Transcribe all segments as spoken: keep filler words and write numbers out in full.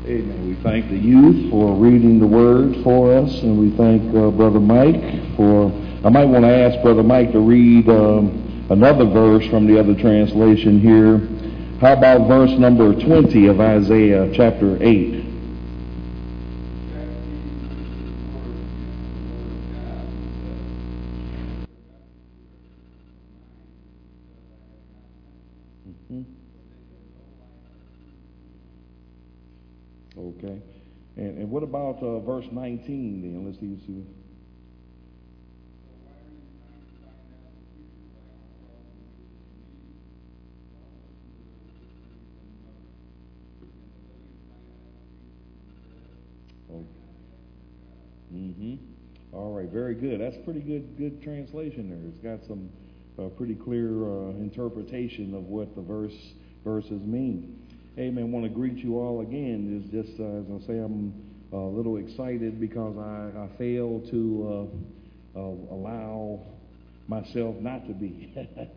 Amen. We thank the youth for reading the word for us, and we thank uh, Brother Mike for, I might want to ask Brother Mike to read um, another verse from the other translation here. How about verse number twenty of Isaiah chapter eight? Okay. And, and what about uh, verse nineteen then? Let's see. see. Oh. Mm-hmm. All right. Very good. That's pretty good, good translation there. It's got some uh, pretty clear uh, interpretation of what the verse verses mean. Amen. I want to greet you all again. It's just, uh, as I say, I'm a little excited because I, I failed to uh, uh, allow myself not to be.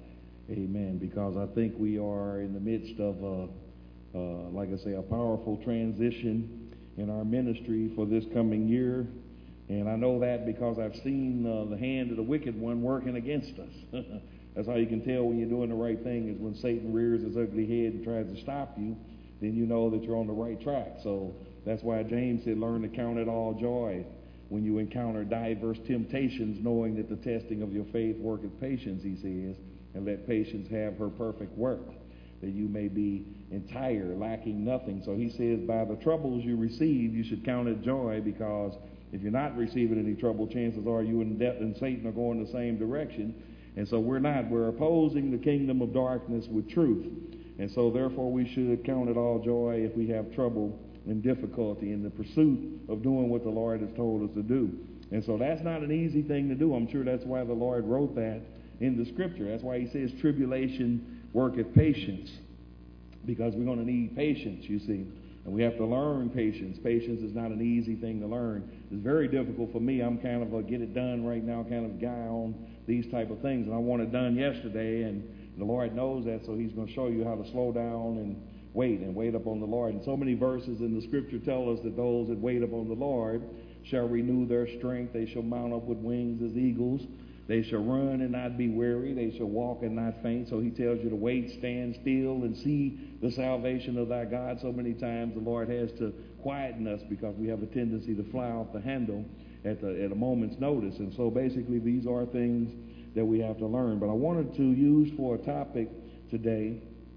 Amen. Because I think we are in the midst of, uh, uh, like I say, a powerful transition in our ministry for this coming year. And I know that because I've seen uh, the hand of the wicked one working against us. That's how you can tell when you're doing the right thing, is when Satan rears his ugly head and tries to stop you, then you know that you're on the right track. So that's why James said, learn to count it all joy when you encounter diverse temptations, knowing that the testing of your faith worketh patience, he says, and let patience have her perfect work, that you may be entire, lacking nothing. So he says, by the troubles you receive, you should count it joy, because if you're not receiving any trouble, chances are you and, de- and Satan are going the same direction. And so we're not. We're opposing the kingdom of darkness with truth. And so therefore we should count it all joy if we have trouble and difficulty in the pursuit of doing what the Lord has told us to do. And so that's not an easy thing to do. I'm sure that's why the Lord wrote that in the scripture. That's why he says tribulation worketh patience, because we're going to need patience, you see. And we have to learn patience. Patience is not an easy thing to learn. It's very difficult for me. I'm kind of a get it done right now kind of guy on these type of things. And I want it done yesterday, and the Lord knows that, so he's going to show you how to slow down and wait and wait upon the Lord. And so many verses in the scripture tell us that those that wait upon the Lord shall renew their strength. They shall mount up with wings as eagles. They shall run and not be weary. They shall walk and not faint. So he tells you to wait, stand still, and see the salvation of thy God. So many times the Lord has to quieten us because we have a tendency to fly off the handle at, the, at a moment's notice. And so basically these are things that we have to learn. But I wanted to use for a topic today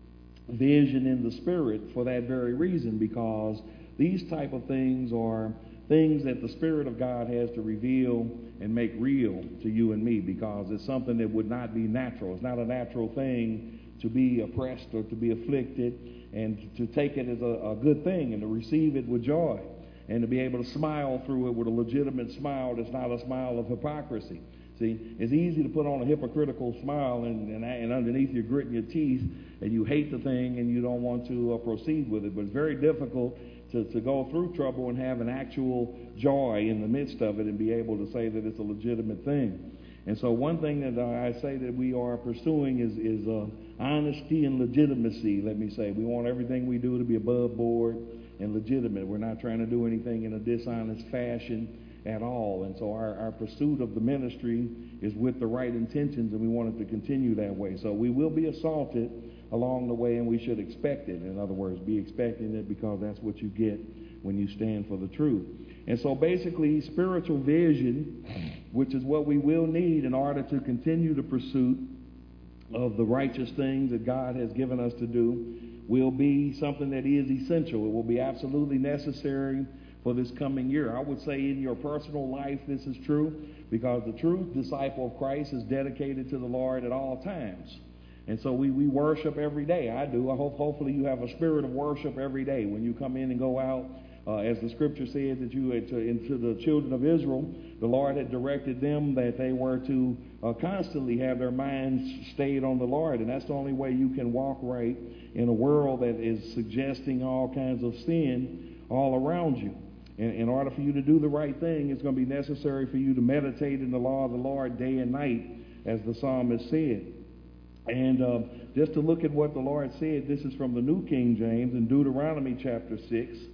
vision in the Spirit for that very reason, because these type of things are things that the Spirit of God has to reveal and make real to you and me, because it's something that would not be natural. It's not a natural thing to be oppressed or to be afflicted, and to take it as a, a good thing and to receive it with joy and to be able to smile through it with a legitimate smile that's not a smile of hypocrisy. See, it's easy to put on a hypocritical smile and, and, and underneath you're gritting your teeth and you hate the thing and you don't want to uh, proceed with it. But it's very difficult to, to go through trouble and have an actual joy in the midst of it and be able to say that it's a legitimate thing. And so one thing that I say that we are pursuing is, is uh, honesty and legitimacy, let me say. We want everything we do to be above board and legitimate. We're not trying to do anything in a dishonest fashion at all. And so our, our pursuit of the ministry is with the right intentions, and we want it to continue that way. So we will be assaulted along the way, and we should expect it. In other words, be expecting it, because that's what you get when you stand for the truth. And so basically, spiritual vision, which is what we will need in order to continue the pursuit of the righteous things that God has given us to do, will be something that is essential. It will be absolutely necessary for this coming year. I would say in your personal life this is true, because the true disciple of Christ is dedicated to the Lord at all times. And so we, we worship every day. I do. I hope hopefully you have a spirit of worship every day when you come in and go out. Uh, as the scripture said, that you had to, into the children of Israel, the Lord had directed them that they were to uh, constantly have their minds stayed on the Lord. And that's the only way you can walk right in a world that is suggesting all kinds of sin all around you. In, in order for you to do the right thing, it's going to be necessary for you to meditate in the law of the Lord day and night, as the psalmist said. And uh, just to look at what the Lord said, this is from the New King James in Deuteronomy chapter six.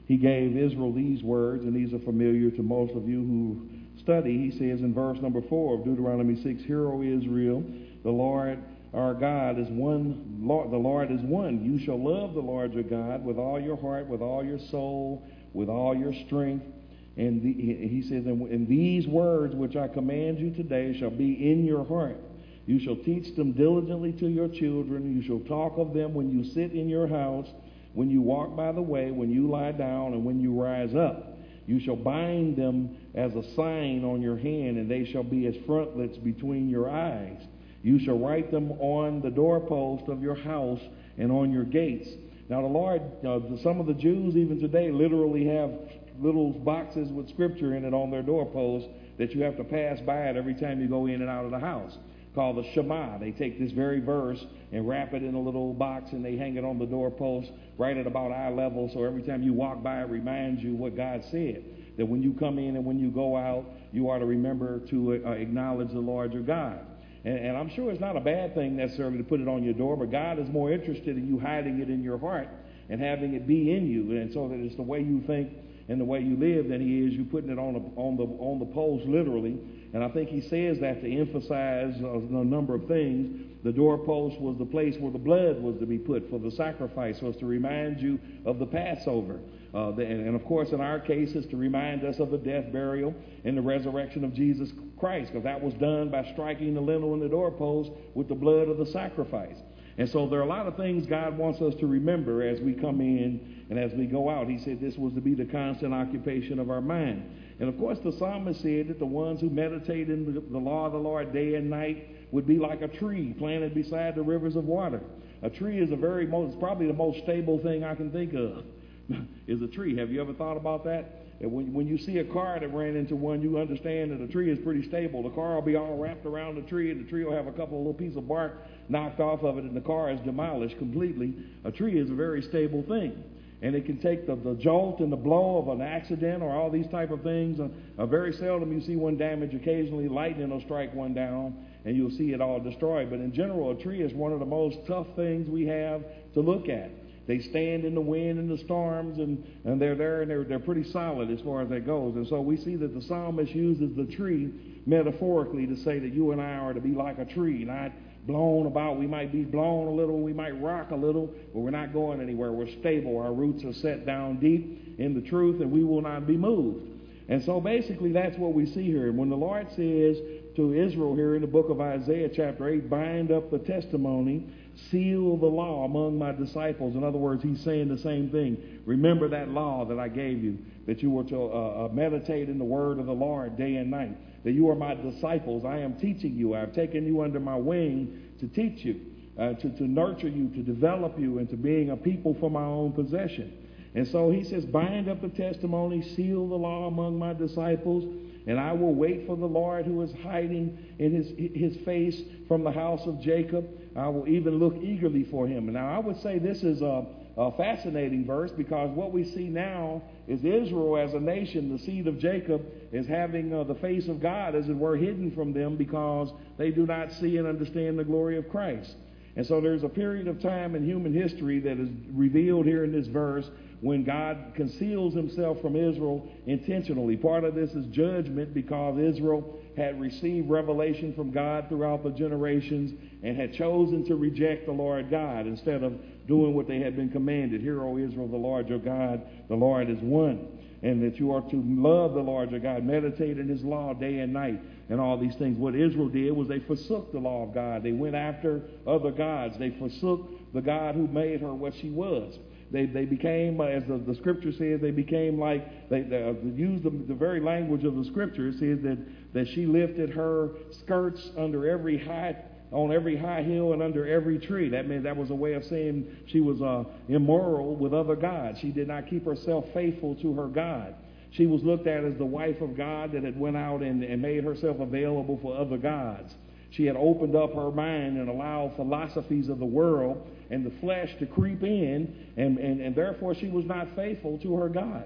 he gave Israel these words, and these are familiar to most of you who study. He says in verse number four of Deuteronomy six, "Hear, O Israel, the Lord our God is one. Lord, the Lord is one. You shall love the Lord your God with all your heart, with all your soul, with all your strength." And the, he says, "And these words which I command you today shall be in your heart. You shall teach them diligently to your children. You shall talk of them when you sit in your house, when you walk by the way, when you lie down, and when you rise up. You shall bind them as a sign on your hand, and they shall be as frontlets between your eyes. You shall write them on the doorpost of your house and on your gates." Now the Lord, uh, some of the Jews even today literally have little boxes with scripture in it on their doorposts that you have to pass by it every time you go in and out of the house, called the Shema. They take this very verse and wrap it in a little box, and they hang it on the doorpost right at about eye level, so every time you walk by it reminds you what God said, that when you come in and when you go out, you are to remember to uh, acknowledge the Lord your God. And, and I'm sure it's not a bad thing necessarily to put it on your door, but God is more interested in you hiding it in your heart and having it be in you, and so that it's the way you think and the way you live than he is you putting it on the on the on the post literally. And I think he says that to emphasize a, a number of things. The doorpost was the place where the blood was to be put for the sacrifice, was to remind you of the Passover. Uh, the, and, and of course, in our case, it's to remind us of the death, burial, and the resurrection of Jesus Christ, because that was done by striking the lintel and the doorpost with the blood of the sacrifice. And so there are a lot of things God wants us to remember as we come in and as we go out. He said this was to be the constant occupation of our mind. And of course, the psalmist said that the ones who meditate in the, the law of the Lord day and night would be like a tree planted beside the rivers of water. A tree is a very most, probably the most stable thing I can think of, is a tree. Have you ever thought about that? And when, when you see a car that ran into one, you understand that a tree is pretty stable. The car will be all wrapped around the tree, and the tree will have a couple of little pieces of bark knocked off of it, and the car is demolished completely. A tree is a very stable thing. And it can take the, the jolt and the blow of an accident or all these type of things. Uh, uh, very seldom you see one damaged. Occasionally lightning will strike one down, and you'll see it all destroyed. But in general, a tree is one of the most tough things we have to look at. They stand in the wind and the storms, and, and they're there, and they're, they're pretty solid as far as that goes. And so we see that the psalmist uses the tree metaphorically to say that you and I are to be like a tree, not blown about. We might be blown a little, we might rock a little, but we're not going anywhere. We're stable. Our roots are set down deep in the truth, and we will not be moved. And so basically that's what we see here. And when the Lord says to Israel here in the book of Isaiah chapter eight, bind up the testimony, seal the law among my disciples. In other words, he's saying the same thing. Remember that law that I gave you, that you were to uh, uh, meditate in the word of the Lord day and night, that you are my disciples. I am teaching you. I've taken you under my wing to teach you, uh, to, to nurture you, to develop you into being a people for my own possession. And so he says, bind up the testimony, seal the law among my disciples, and I will wait for the Lord who is hiding in his, his face from the house of Jacob. I will even look eagerly for him. And now I would say this is a, a fascinating verse, because what we see now is Israel as a nation, the seed of Jacob, is having uh, the face of God, as it were, hidden from them because they do not see and understand the glory of Christ. And so there's a period of time in human history that is revealed here in this verse when God conceals himself from Israel intentionally. Part of this is judgment, because Israel had received revelation from God throughout the generations and had chosen to reject the Lord God instead of doing what they had been commanded. Hear, O Israel, the Lord your God, the Lord is one. And that you are to love the Lord your God, meditate in his law day and night, and all these things. What Israel did was they forsook the law of God. They went after other gods. They forsook the God who made her what she was. They they became, uh, as the, the scripture says, they became like, they, they uh, use the, the very language of the scripture. It says that, that she lifted her skirts under every high, on every high hill and under every tree. That meant that was a way of saying she was uh, immoral with other gods. She did not keep herself faithful to her God. She was looked at as the wife of God that had went out and, and made herself available for other gods. She had opened up her mind and allowed philosophies of the world and the flesh to creep in, and, and, and therefore she was not faithful to her God.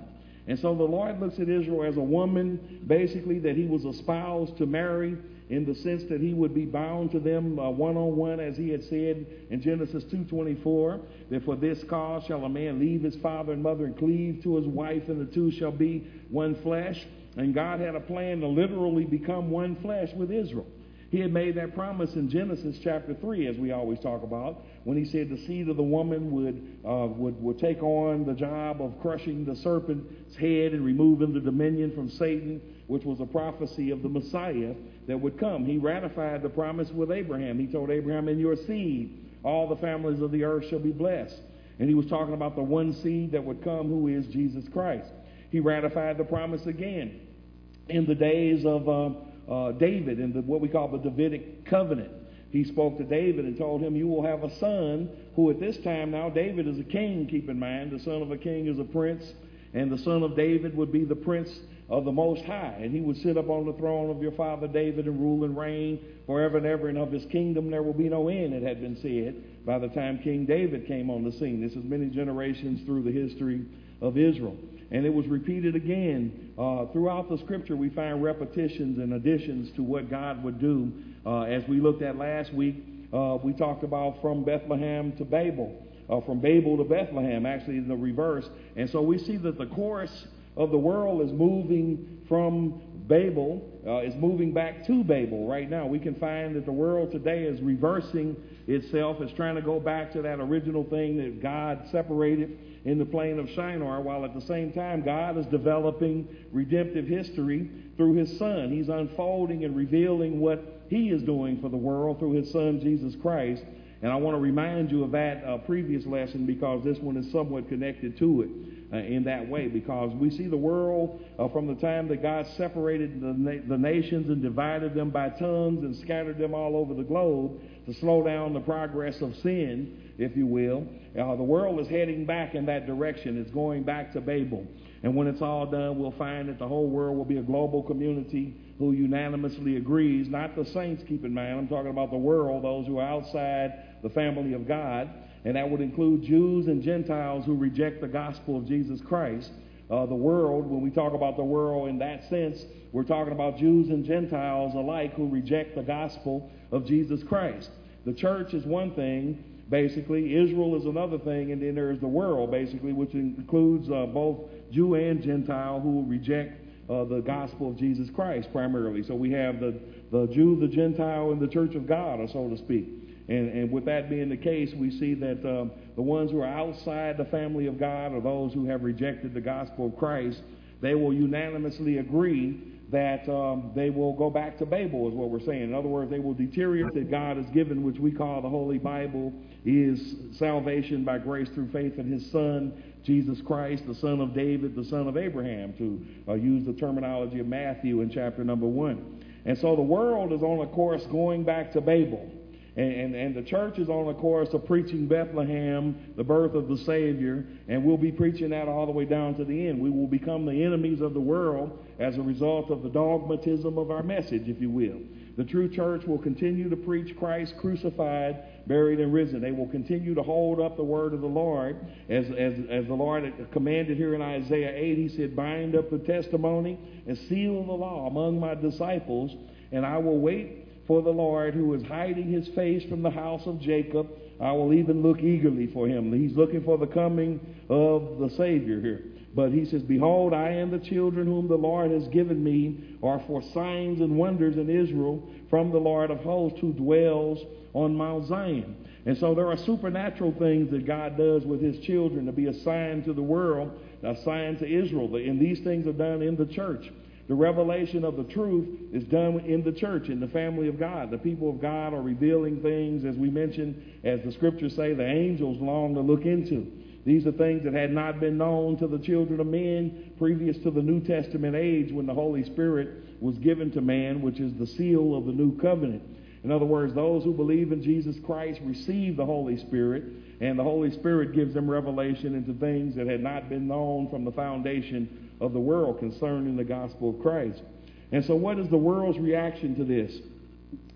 And so the Lord looks at Israel as a woman, basically, that he was espoused to marry, in the sense that he would be bound to them uh, one-on-one, as he had said in Genesis two twenty-four, that for this cause shall a man leave his father and mother and cleave to his wife, and the two shall be one flesh. And God had a plan to literally become one flesh with Israel. He had made that promise in Genesis chapter three, as we always talk about, when he said the seed of the woman would, uh, would, would take on the job of crushing the serpent's head and removing the dominion from Satan, which was a prophecy of the Messiah that would come. He ratified the promise with Abraham. He told Abraham, in your seed, all the families of the earth shall be blessed. And he was talking about the one seed that would come, who is Jesus Christ. He ratified the promise again in the days of uh, uh, David, in the, what we call the Davidic covenant. He spoke to David and told him, you will have a son who at this time now, David is a king, keep in mind. The son of a king is a prince, and the son of David would be the prince of the Most High. And he would sit up on the throne of your father David and rule and reign forever and ever, and of his kingdom there will be no end, it had been said by the time King David came on the scene. This is many generations through the history of Israel. And it was repeated again. Uh, throughout the scripture, we find repetitions and additions to what God would do. Uh, as we looked at last week, uh, we talked about from Bethlehem to Babel. Uh, from Babel to Bethlehem, actually in the reverse. And so we see that the course of the world is moving from Babel, uh, is moving back to Babel right now. We can find that the world today is reversing itself. It's trying to go back to that original thing that God separated in the plain of Shinar, while at the same time God is developing redemptive history through his Son. He's unfolding and revealing what he is doing for the world through his Son, Jesus Christ. And I want to remind you of that uh, previous lesson, because this one is somewhat connected to it uh, in that way, because we see the world uh, from the time that God separated the, na- the nations and divided them by tongues and scattered them all over the globe to slow down the progress of sin, if you will. Uh, the world is heading back in that direction. It's going back to Babel. And when it's all done, we'll find that the whole world will be a global community who unanimously agrees, not the saints, keep in mind, I'm talking about the world, those who are outside the family of God, and that would include Jews and Gentiles who reject the gospel of Jesus Christ. Uh, the world, when we talk about the world in that sense, we're talking about Jews and Gentiles alike who reject the gospel of Jesus Christ. The church is one thing, basically. Israel is another thing, and then there is the world, basically, which includes uh, both Jew and Gentile who reject uh, the gospel of Jesus Christ primarily. So we have the, the Jew, the Gentile, and the church of God, or so to speak. And, and with that being the case, we see that um, the ones who are outside the family of God, or those who have rejected the gospel of Christ, they will unanimously agree that um, they will go back to Babel, is what we're saying. In other words, they will deteriorate that God has given, which we call the Holy Bible, is salvation by grace through faith in his Son, Jesus Christ, the son of David, the son of Abraham, to uh, use the terminology of Matthew in chapter number one. And so the world is on a course going back to Babel. And, and, and the church is on a course of preaching Bethlehem, the birth of the Savior, and we'll be preaching that all the way down to the end. We will become the enemies of the world as a result of the dogmatism of our message, if you will. The true church will continue to preach Christ crucified, buried, and risen. They will continue to hold up the word of the Lord. As, as, as the Lord commanded here in Isaiah eight, he said, bind up the testimony and seal the law among my disciples, and I will wait for the Lord, who is hiding his face from the house of Jacob. I will even look eagerly for him. He's looking for the coming of the Savior here. But he says, behold, I am the children whom the Lord has given me are for signs and wonders in Israel from the Lord of hosts, who dwells on Mount Zion. And so there are supernatural things that God does with his children to be a sign to the world, a sign to Israel. And these things are done in the church. The revelation of the truth is done in the church, in the family of God. The people of God are revealing things, as we mentioned, as the scriptures say, the angels long to look into. These are things that had not been known to the children of men previous to the New Testament age, when the Holy Spirit was given to man, which is the seal of the new covenant. In other words, those who believe in Jesus Christ receive the Holy Spirit, and the Holy Spirit gives them revelation into things that had not been known from the foundation of the world concerning the gospel of Christ. And so what is the world's reaction to this?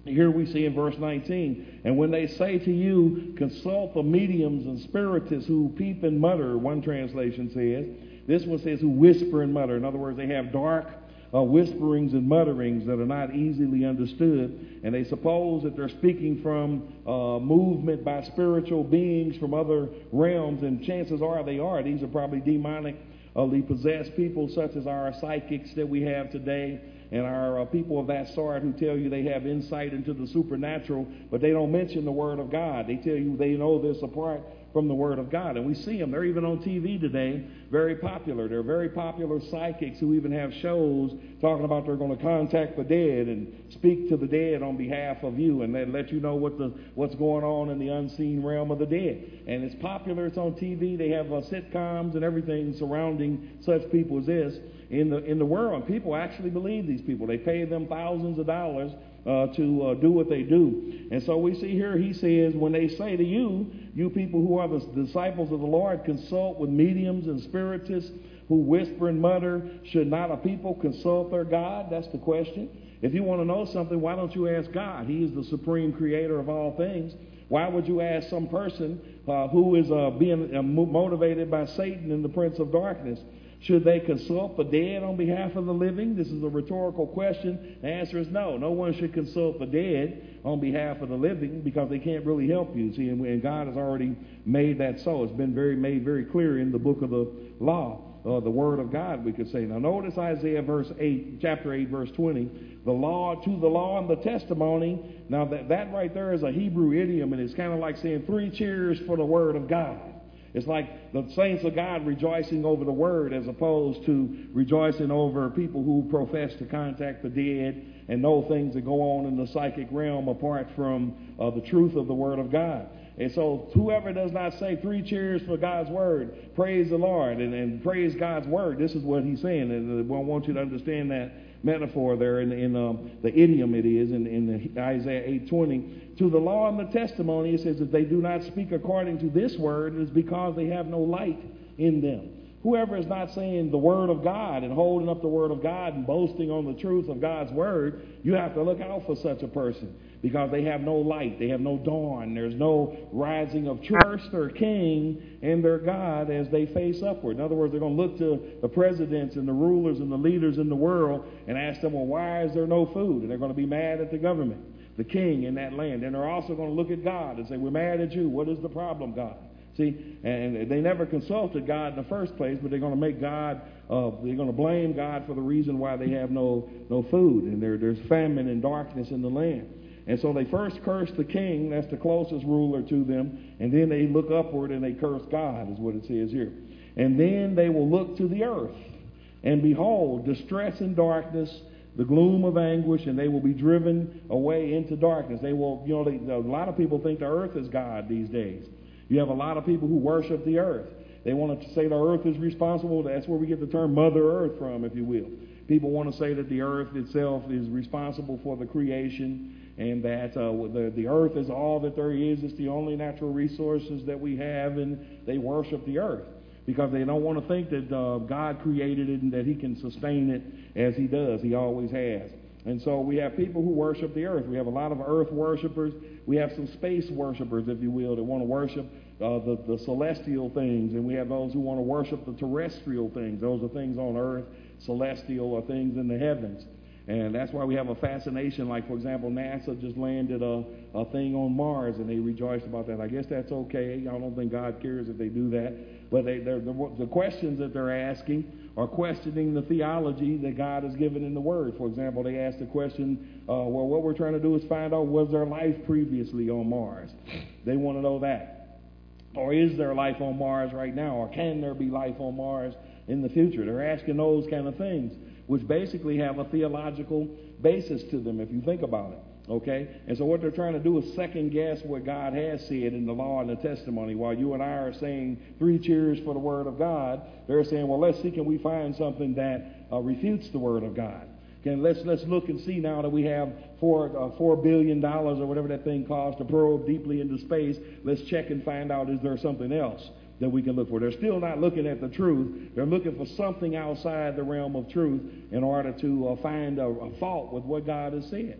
Here we see in verse nineteen, and when they say to you, consult the mediums and spiritists who peep and mutter, one translation says. This one says who whisper and mutter. In other words, they have dark uh, whisperings and mutterings that are not easily understood. And they suppose that they're speaking from uh, movement by spiritual beings from other realms. And chances are they are. These are probably demonically possessed people such as our psychics that we have today. And our uh, people of that sort who tell you they have insight into the supernatural, but they don't mention the Word of God. They tell you they know this apart from the Word of God. And we see them. They're even on T V today, very popular. They're very popular psychics who even have shows talking about they're going to contact the dead and speak to the dead on behalf of you and then let you know what the what's going on in the unseen realm of the dead. And it's popular. It's on T V. They have uh, sitcoms and everything surrounding such people as this in the in the world. People actually believe these people. They pay them thousands of dollars Uh, to uh, do what they do. And so we see here, he says, when they say to you, you people who are the disciples of the Lord, consult with mediums and spiritists who whisper and mutter, should not a people consult their God? That's the question. If you want to know something, why don't you ask God? He is the supreme creator of all things. Why would you ask some person uh, who is uh, being uh, motivated by Satan and the prince of darkness? Should they consult the dead on behalf of the living? This is a rhetorical question. The answer is no. No one should consult the dead on behalf of the living because they can't really help you. See, and, and God has already made that so. It's been very made very clear in the book of the law, uh, the Word of God, we could say. Now, notice Isaiah verse eight, chapter eight, verse twenty. The law, to the law and the testimony. Now, that, that right there is a Hebrew idiom, and it's kind of like saying three cheers for the Word of God. It's like the saints of God rejoicing over the Word as opposed to rejoicing over people who profess to contact the dead and know things that go on in the psychic realm apart from uh, the truth of the Word of God. And so whoever does not say three cheers for God's Word, praise the Lord, and, and praise God's Word, this is what he's saying. And I want you to understand that metaphor there in, in um, the idiom it is in, in the Isaiah eight twenty. To the law and the testimony, it says, if they do not speak according to this word, it is because they have no light in them. Whoever is not saying the Word of God and holding up the Word of God and boasting on the truth of God's Word, you have to look out for such a person because they have no light. They have no dawn. There's no rising of truth. Their king and their God as they face upward. In other words, they're going to look to the presidents and the rulers and the leaders in the world and ask them, well, why is there no food? And they're going to be mad at the government, the king in that land. And they're also going to look at God and say, we're mad at you. What is the problem, God? See, and they never consulted God in the first place, but they're going to make God, uh, they're going to blame God for the reason why they have no no food, and there, there's famine and darkness in the land. And so they first curse the king, that's the closest ruler to them, and then they look upward and they curse God, is what it says here. And then they will look to the earth, and behold, distress and darkness, the gloom of anguish, and they will be driven away into darkness. They will, you know, they, a lot of people think the earth is God these days. You have a lot of people who worship the earth. They want to say the earth is responsible. That's where we get the term Mother Earth from, if you will. People want to say that the earth itself is responsible for the creation and that uh, the, the earth is all that there is. It's the only natural resources that we have, and they worship the earth because they don't want to think that uh, God created it and that he can sustain it as he does. He always has. And so we have people who worship the earth. We have a lot of earth worshipers. We have some space worshipers, if you will, that want to worship uh, the, the celestial things. And we have those who want to worship the terrestrial things. Those are things on earth. Celestial are things in the heavens. And that's why we have a fascination. Like, for example, NASA just landed a, a thing on Mars, and they rejoiced about that. I guess that's okay. I don't think God cares if they do that. But they, the, the questions that they're asking are questioning the theology that God has given in the Word. For example, they asked the question, uh, well, what we're trying to do is find out, was there life previously on Mars? They want to know that. Or is there life on Mars right now? Or can there be life on Mars in the future? They're asking those kind of things, which basically have a theological basis to them, if you think about it. Okay? And so what they're trying to do is second guess what God has said in the law and the testimony. While you and I are saying three cheers for the Word of God, they're saying, well, let's see, can we find something that uh, refutes the Word of God? Okay, let's let's look and see now that we have four uh, four billion dollars or whatever that thing costs to probe deeply into space. Let's check and find out, is there something else that we can look for? They're still not looking at the truth. They're looking for something outside the realm of truth in order to uh, find a, a fault with what God has said.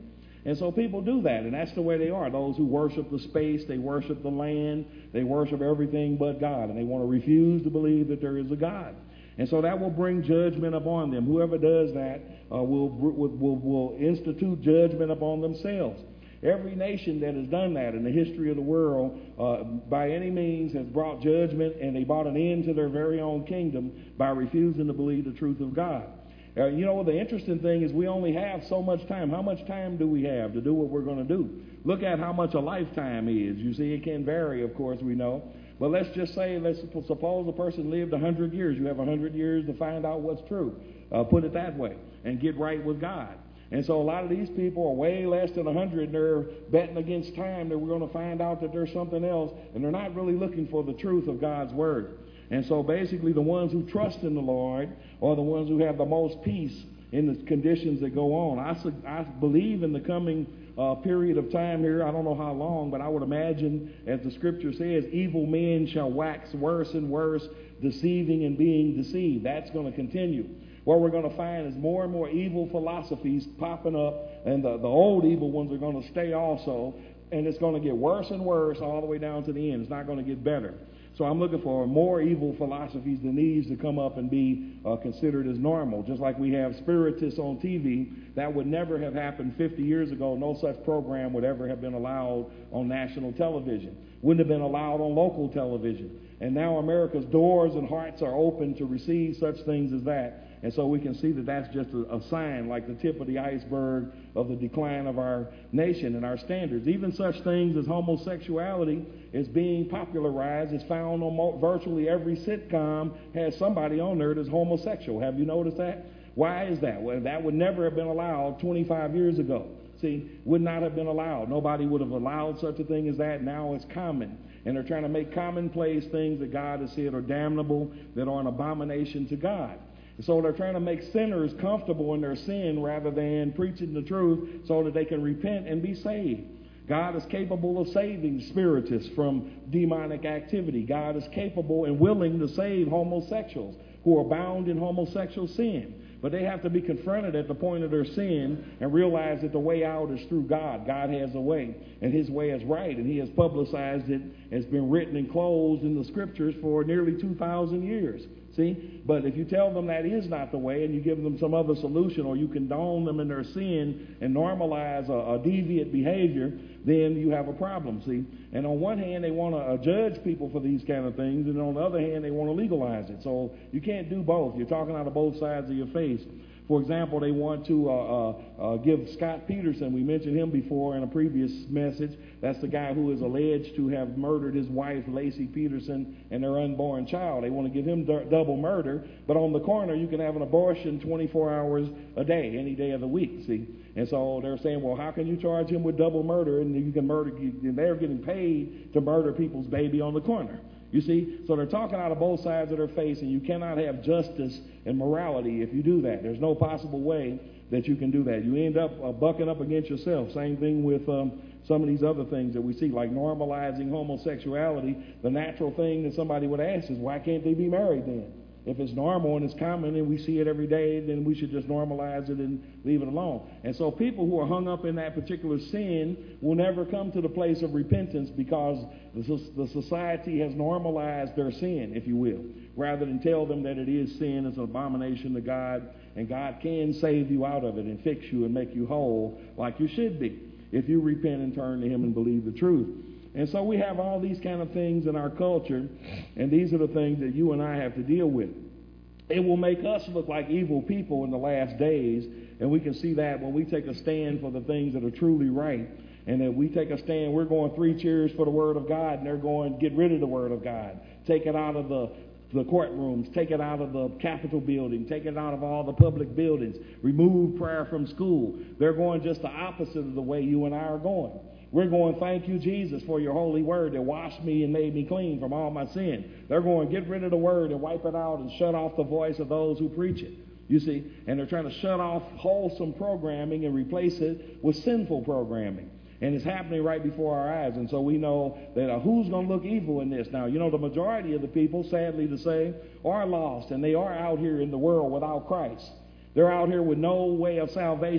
And so people do that, and that's the way they are. Those who worship the space, they worship the land, they worship everything but God, and they want to refuse to believe that there is a God. And so that will bring judgment upon them. Whoever does that uh, will, will, will, will institute judgment upon themselves. Every nation that has done that in the history of the world, uh, by any means, has brought judgment, and they brought an end to their very own kingdom by refusing to believe the truth of God. Uh, you know, the interesting thing is we only have so much time. How much time do we have to do what we're going to do? Look at how much a lifetime is. You see, it can vary, of course, we know. But let's just say, let's suppose a person lived one hundred years. You have one hundred years to find out what's true. Uh, put it that way, and get right with God. And so a lot of these people are way less than one hundred, and they're betting against time that we're going to find out that there's something else, and they're not really looking for the truth of God's Word. And so basically the ones who trust in the Lord are the ones who have the most peace in the conditions that go on. I, I believe in the coming uh, period of time here, I don't know how long, but I would imagine, as the Scripture says, evil men shall wax worse and worse, deceiving and being deceived. That's going to continue. What we're going to find is more and more evil philosophies popping up, and the, the old evil ones are going to stay also, and it's going to get worse and worse all the way down to the end. It's not going to get better. So I'm looking for more evil philosophies than these to come up and be uh, considered as normal. Just like we have spiritists on T V, that would never have happened fifty years ago. No such program would ever have been allowed on national television. Wouldn't have been allowed on local television. And now America's doors and hearts are open to receive such things as that. And so we can see that that's just a, a sign, like the tip of the iceberg of the decline of our nation and our standards. Even such things as homosexuality is being popularized. It's found on mo- virtually every sitcom has somebody on there that's homosexual. Have you noticed that? Why is that? Well, that would never have been allowed twenty-five years ago. See, would not have been allowed. Nobody would have allowed such a thing as that. Now it's common. And they're trying to make commonplace things that God has said are damnable, that are an abomination to God. So they're trying to make sinners comfortable in their sin rather than preaching the truth so that they can repent and be saved. God is capable of saving spiritists from demonic activity. God is capable and willing to save homosexuals who are bound in homosexual sin. But they have to be confronted at the point of their sin and realize that the way out is through God. God has a way, and His way is right, and He has publicized it. It's been written and closed in the Scriptures for nearly two thousand years. See? But if you tell them that is not the way, and you give them some other solution, or you condone them in their sin and normalize a, a deviant behavior, then you have a problem, see? And on one hand, they want to uh, judge people for these kind of things, and on the other hand, they want to legalize it. So you can't do both. You're talking out of both sides of your face. For example, they want to uh, uh, uh, give Scott Peterson, we mentioned him before in a previous message. That's the guy who is alleged to have murdered his wife, Lacey Peterson, and their unborn child. They want to give him d- double murder, but on the corner, you can have an abortion twenty-four hours a day, any day of the week, see? And so they're saying, well, how can you charge him with double murder, and you can murder, and they're getting paid to murder people's baby on the corner. You see? So they're talking out of both sides of their face, and you cannot have justice and morality if you do that. There's no possible way that you can do that. You end up uh, bucking up against yourself. Same thing with um, some of these other things that we see, like normalizing homosexuality. The natural thing that somebody would ask is, why can't they be married then? If it's normal and it's common and we see it every day, then we should just normalize it and leave it alone. And so people who are hung up in that particular sin will never come to the place of repentance because the society has normalized their sin, if you will, rather than tell them that it is sin, it's an abomination to God, and God can save you out of it and fix you and make you whole like you should be if you repent and turn to Him and believe the truth. And so we have all these kind of things in our culture, and these are the things that you and I have to deal with. It will make us look like evil people in the last days, and we can see that when we take a stand for the things that are truly right, and that we take a stand, we're going three cheers for the Word of God, and they're going, get rid of the Word of God. Take it out of the, the courtrooms, take it out of the Capitol building, take it out of all the public buildings, remove prayer from school. They're going just the opposite of the way you and I are going. We're going, thank you, Jesus, for your holy word that washed me and made me clean from all my sin. They're going, get rid of the word and wipe it out and shut off the voice of those who preach it. You see, and they're trying to shut off wholesome programming and replace it with sinful programming. And it's happening right before our eyes. And so we know that uh, who's going to look evil in this? Now, you know, the majority of the people, sadly to say, are lost. And they are out here in the world without Christ. They're out here with no way of salvation.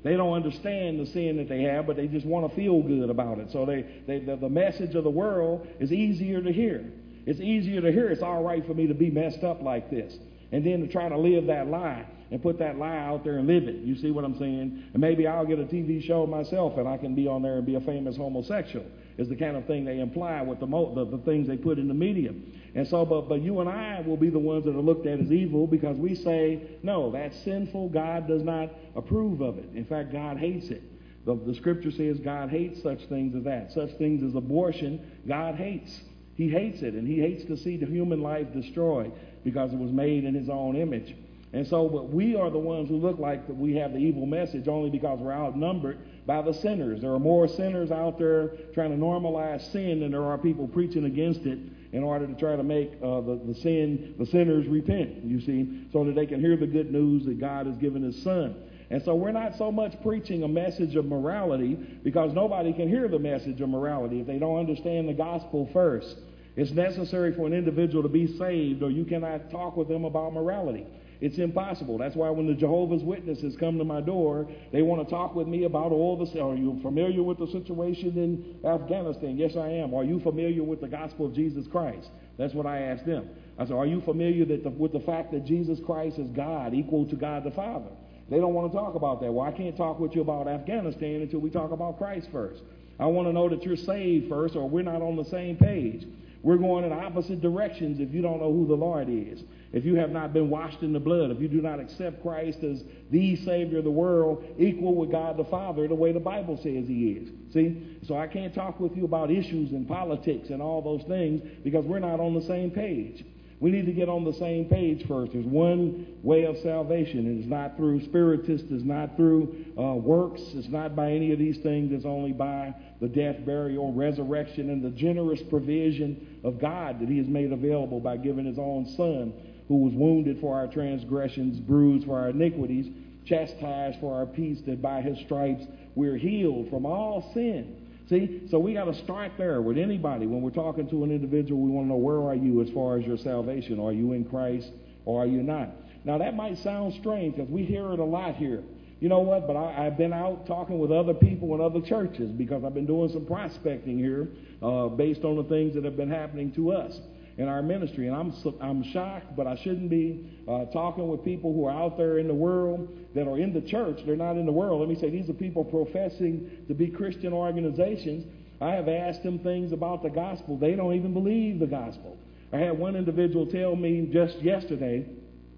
They don't understand the sin that they have, but they just want to feel good about it. So they, they the, the message of the world is easier to hear. It's easier to hear it's all right for me to be messed up like this. And then to try to live that lie and put that lie out there and live it. You see what I'm saying? And maybe I'll get a T V show myself and I can be on there and be a famous homosexual. Is the kind of thing they imply with the, mo- the the things they put in the media. And so, but, but you and I will be the ones that are looked at as evil because we say, no, that's sinful. God does not approve of it. In fact, God hates it. The, the scripture says God hates such things as that. Such things as abortion, God hates. He hates it, and he hates to see the human life destroyed because it was made in his own image. And so but we are the ones who look like that we have the evil message only because we're outnumbered by the sinners. There are more sinners out there trying to normalize sin than there are people preaching against it in order to try to make uh, the, the sin, the sinners repent, you see, so that they can hear the good news that God has given his son. And so we're not so much preaching a message of morality because nobody can hear the message of morality if they don't understand the gospel first. It's necessary for an individual to be saved, or you cannot talk with them about morality. It's impossible. That's why when the Jehovah's Witnesses come to my door, they want to talk with me about all the... Are you familiar with the situation in Afghanistan? Yes, I am. Are you familiar with the gospel of Jesus Christ? That's what I asked them. I said, are you familiar that the, with the fact that Jesus Christ is God, equal to God the Father? They don't want to talk about that. Well, I can't talk with you about Afghanistan until we talk about Christ first. I want to know that you're saved first, or we're not on the same page. We're going in opposite directions if you don't know who the Lord is. If you have not been washed in the blood, if you do not accept Christ as the Savior of the world, equal with God the Father, the way the Bible says he is. See? So I can't talk with you about issues and politics and all those things because we're not on the same page. We need to get on the same page first. There's one way of salvation, and it's not through spiritists, it's not through uh, works, it's not by any of these things, it's only by the death, burial, resurrection, and the generous provision of God that he has made available by giving his own Son, who was wounded for our transgressions, bruised for our iniquities, chastised for our peace, that by his stripes we're healed from all sin. See, so we got to start there with anybody. When we're talking to an individual, we want to know, where are you as far as your salvation? Are you in Christ or are you not? Now, that might sound strange because we hear it a lot here. You know what? But I, I've been out talking with other people in other churches because I've been doing some prospecting here uh, based on the things that have been happening to us in our ministry. And I'm I'm shocked, but I shouldn't be uh, talking with people who are out there in the world that are in the church. They're not in the world. Let me say, these are people professing to be Christian organizations. I have asked them things about the gospel. They don't even believe the gospel. I had one individual tell me just yesterday,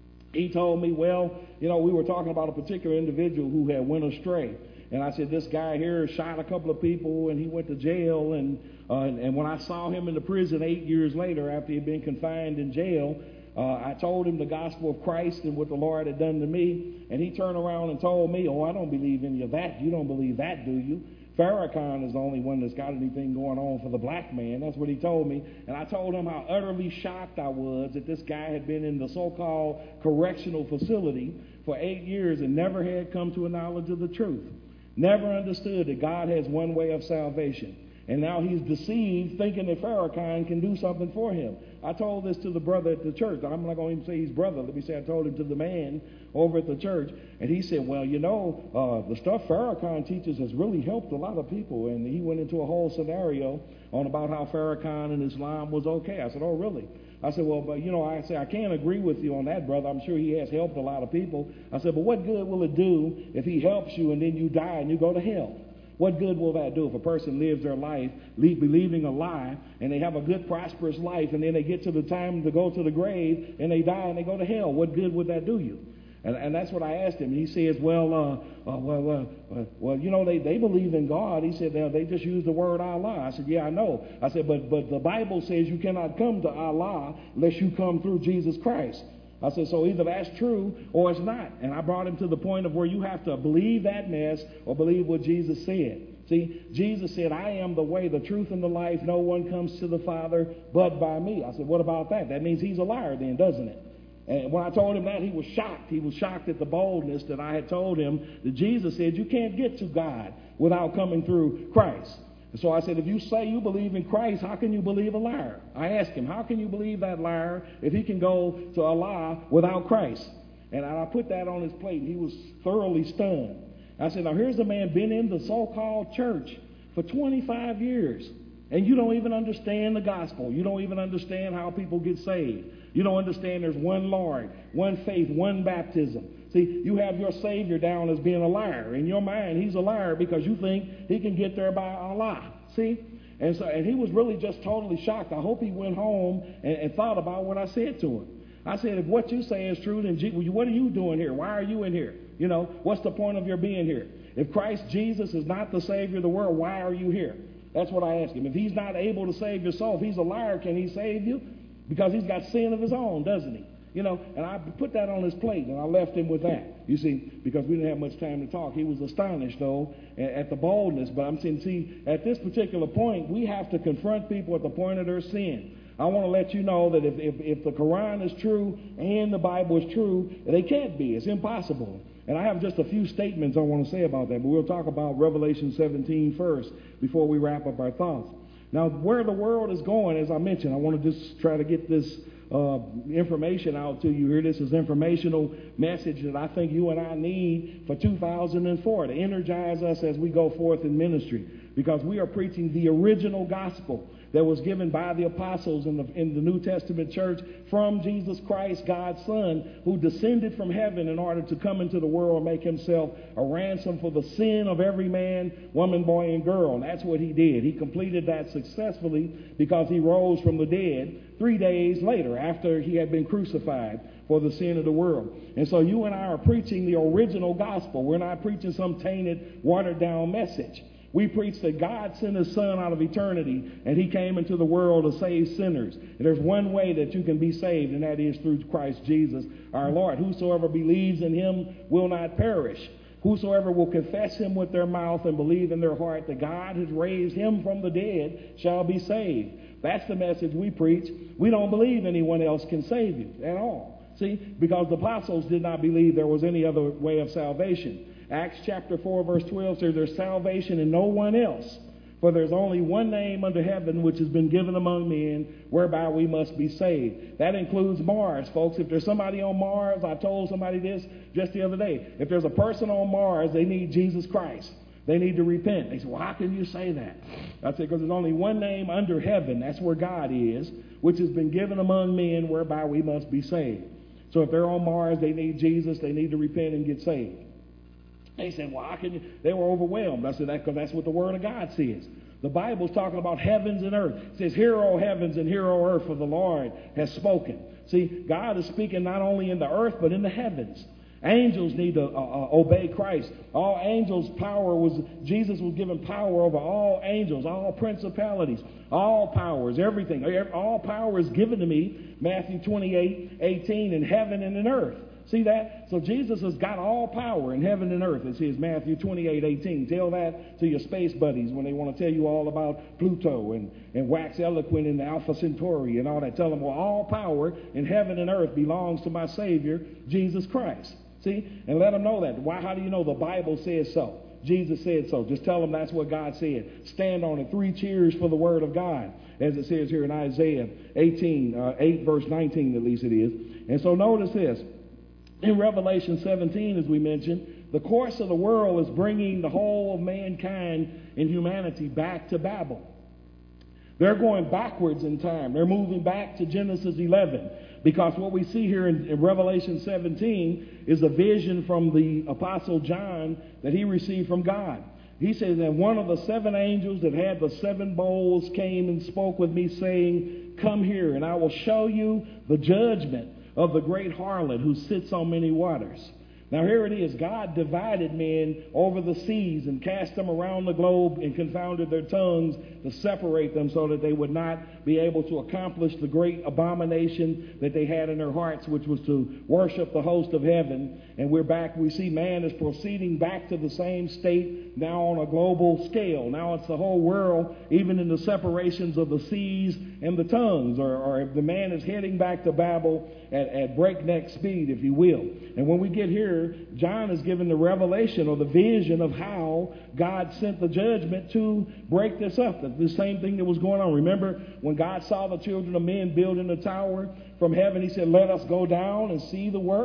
he told me, well, you know, we were talking about a particular individual who had went astray. And I said, this guy here shot a couple of people, and he went to jail. And, uh, and, and when I saw him in the prison eight years later after he'd been confined in jail, uh, I told him the gospel of Christ and what the Lord had done to me. And he turned around and told me, oh, I don't believe any of that. You don't believe that, do you? Farrakhan is the only one that's got anything going on for the black man. That's what he told me. And I told him how utterly shocked I was that this guy had been in the so-called correctional facility for eight years and never had come to a knowledge of the truth. Never understood that God has one way of salvation. And now he's deceived, thinking that Farrakhan can do something for him. I told this to the brother at the church. I'm not going to even say he's brother. Let me say I told him to the man over at the church. And he said, well, you know, uh, the stuff Farrakhan teaches has really helped a lot of people. And he went into a whole scenario on about how Farrakhan and Islam was okay. I said, oh, really? I said, well, but, you know, I said, I can't agree with you on that, brother. I'm sure he has helped a lot of people. I said, but what good will it do if he helps you and then you die and you go to hell? What good will that do if a person lives their life believing a lie and they have a good, prosperous life, and then they get to the time to go to the grave and they die and they go to hell? What good would that do you? And, and that's what I asked him. He says, well, uh, uh, well, uh, uh, well, you know, they, they believe in God. He said, they just use the word Allah. I said, yeah, I know. I said, but but the Bible says you cannot come to Allah unless you come through Jesus Christ. I said, so either that's true or it's not. And I brought him to the point of where you have to believe that mess or believe what Jesus said. See, Jesus said, I am the way, the truth, and the life. No one comes to the Father but by me. I said, what about that? That means he's a liar then, doesn't it? And when I told him that, he was shocked. He was shocked at the boldness that I had told him that Jesus said you can't get to God without coming through Christ. And so I said, if you say you believe in Christ, how can you believe a liar? I asked him, how can you believe that liar if he can go to Allah without Christ? And I put that on his plate, and he was thoroughly stunned. I said, now here's a man been in the so-called church for twenty-five years, and you don't even understand the gospel. You don't even understand how people get saved. You don't understand there's one Lord, one faith, one baptism. See, you have your Savior down as being a liar. In your mind, he's a liar because you think he can get there by Allah. See? And so, and he was really just totally shocked. I hope he went home and, and thought about what I said to him. I said, if what you say is true, then G- what are you doing here? Why are you in here? You know, what's the point of your being here? If Christ Jesus is not the Savior of the world, why are you here? That's what I asked him. If he's not able to save your soul, if he's a liar, can he save you? Because he's got sin of his own, doesn't he? You know, and I put that on his plate, and I left him with that. You see, because we didn't have much time to talk. He was astonished, though, at the boldness. But I'm saying, see, at this particular point, we have to confront people at the point of their sin. I want to let you know that if, if, if the Quran is true and the Bible is true, they can't be. It's impossible. And I have just a few statements I want to say about that, but we'll talk about Revelation seventeen first before we wrap up our thoughts. Now, where the world is going, as I mentioned, I want to just try to get this uh, information out to you here. This is informational message that I think you and I need for two thousand four to energize us as we go forth in ministry, because we are preaching the original gospel that was given by the apostles in the, in the New Testament church from Jesus Christ, God's Son, who descended from heaven in order to come into the world and make himself a ransom for the sin of every man, woman, boy, and girl. And that's what he did. He completed that successfully because he rose from the dead three days later after he had been crucified for the sin of the world. And so you and I are preaching the original gospel. We're not preaching some tainted, watered-down message. We preach that God sent his Son out of eternity, and he came into the world to save sinners. And there's one way that you can be saved, and that is through Christ Jesus our Lord. Whosoever believes in him will not perish. Whosoever will confess him with their mouth and believe in their heart that God has raised him from the dead shall be saved. That's the message we preach. We don't believe anyone else can save you at all. See, because the apostles did not believe there was any other way of salvation. Acts chapter four, verse twelve says there's salvation in no one else, for there's only one name under heaven which has been given among men whereby we must be saved. That includes Mars, folks. If there's somebody on Mars, I told somebody this just the other day. If there's a person on Mars, they need Jesus Christ. They need to repent. They say, well, how can you say that? I say, because there's only one name under heaven, that's where God is, which has been given among men whereby we must be saved. So if they're on Mars, they need Jesus, they need to repent and get saved. They said, well, how can you? They were overwhelmed. I said, that because that's what the Word of God says. The Bible's talking about heavens and earth. It says, hear, O heavens, and hear, O earth, for the Lord has spoken. See, God is speaking not only in the earth, but in the heavens. Angels need to uh, uh, obey Christ. All angels' power was, Jesus was given power over all angels, all principalities, all powers, everything. All power is given to me, Matthew twenty-eight, eighteen, in heaven and in earth. See that? So Jesus has got all power in heaven and earth. It says Matthew twenty-eight, eighteen. Tell that to your space buddies when they want to tell you all about Pluto and, and wax eloquent in the Alpha Centauri and all that. Tell them, well, all power in heaven and earth belongs to my Savior, Jesus Christ. See? And let them know that. Why? How do you know? The Bible says so. Jesus said so. Just tell them that's what God said. Stand on it. Three cheers for the Word of God, as it says here in Isaiah eighteen, uh, eight, verse nineteen, at least it is. And so notice this. In Revelation seventeen, as we mentioned, the course of the world is bringing the whole of mankind and humanity back to Babel. They're going backwards in time. They're moving back to Genesis eleven. Because what we see here in, in Revelation seventeen is a vision from the Apostle John that he received from God. He says that one of the seven angels that had the seven bowls came and spoke with me, saying, come here, and I will show you the judgment of the great harlot who sits on many waters. Now here it is. God divided men over the seas and cast them around the globe and confounded their tongues to separate them so that they would not be able to accomplish the great abomination that they had in their hearts, which was to worship the host of heaven. And we're back. We see man is proceeding back to the same state now on a global scale. Now it's the whole world, even in the separations of the seas and the tongues, or, or the man is heading back to Babel at, at breakneck speed, if you will. And when we get here, John is given the revelation or the vision of how God sent the judgment to break this up. The same thing that was going on. Remember when God saw the children of men building a tower from heaven, he said, let us go down and see the work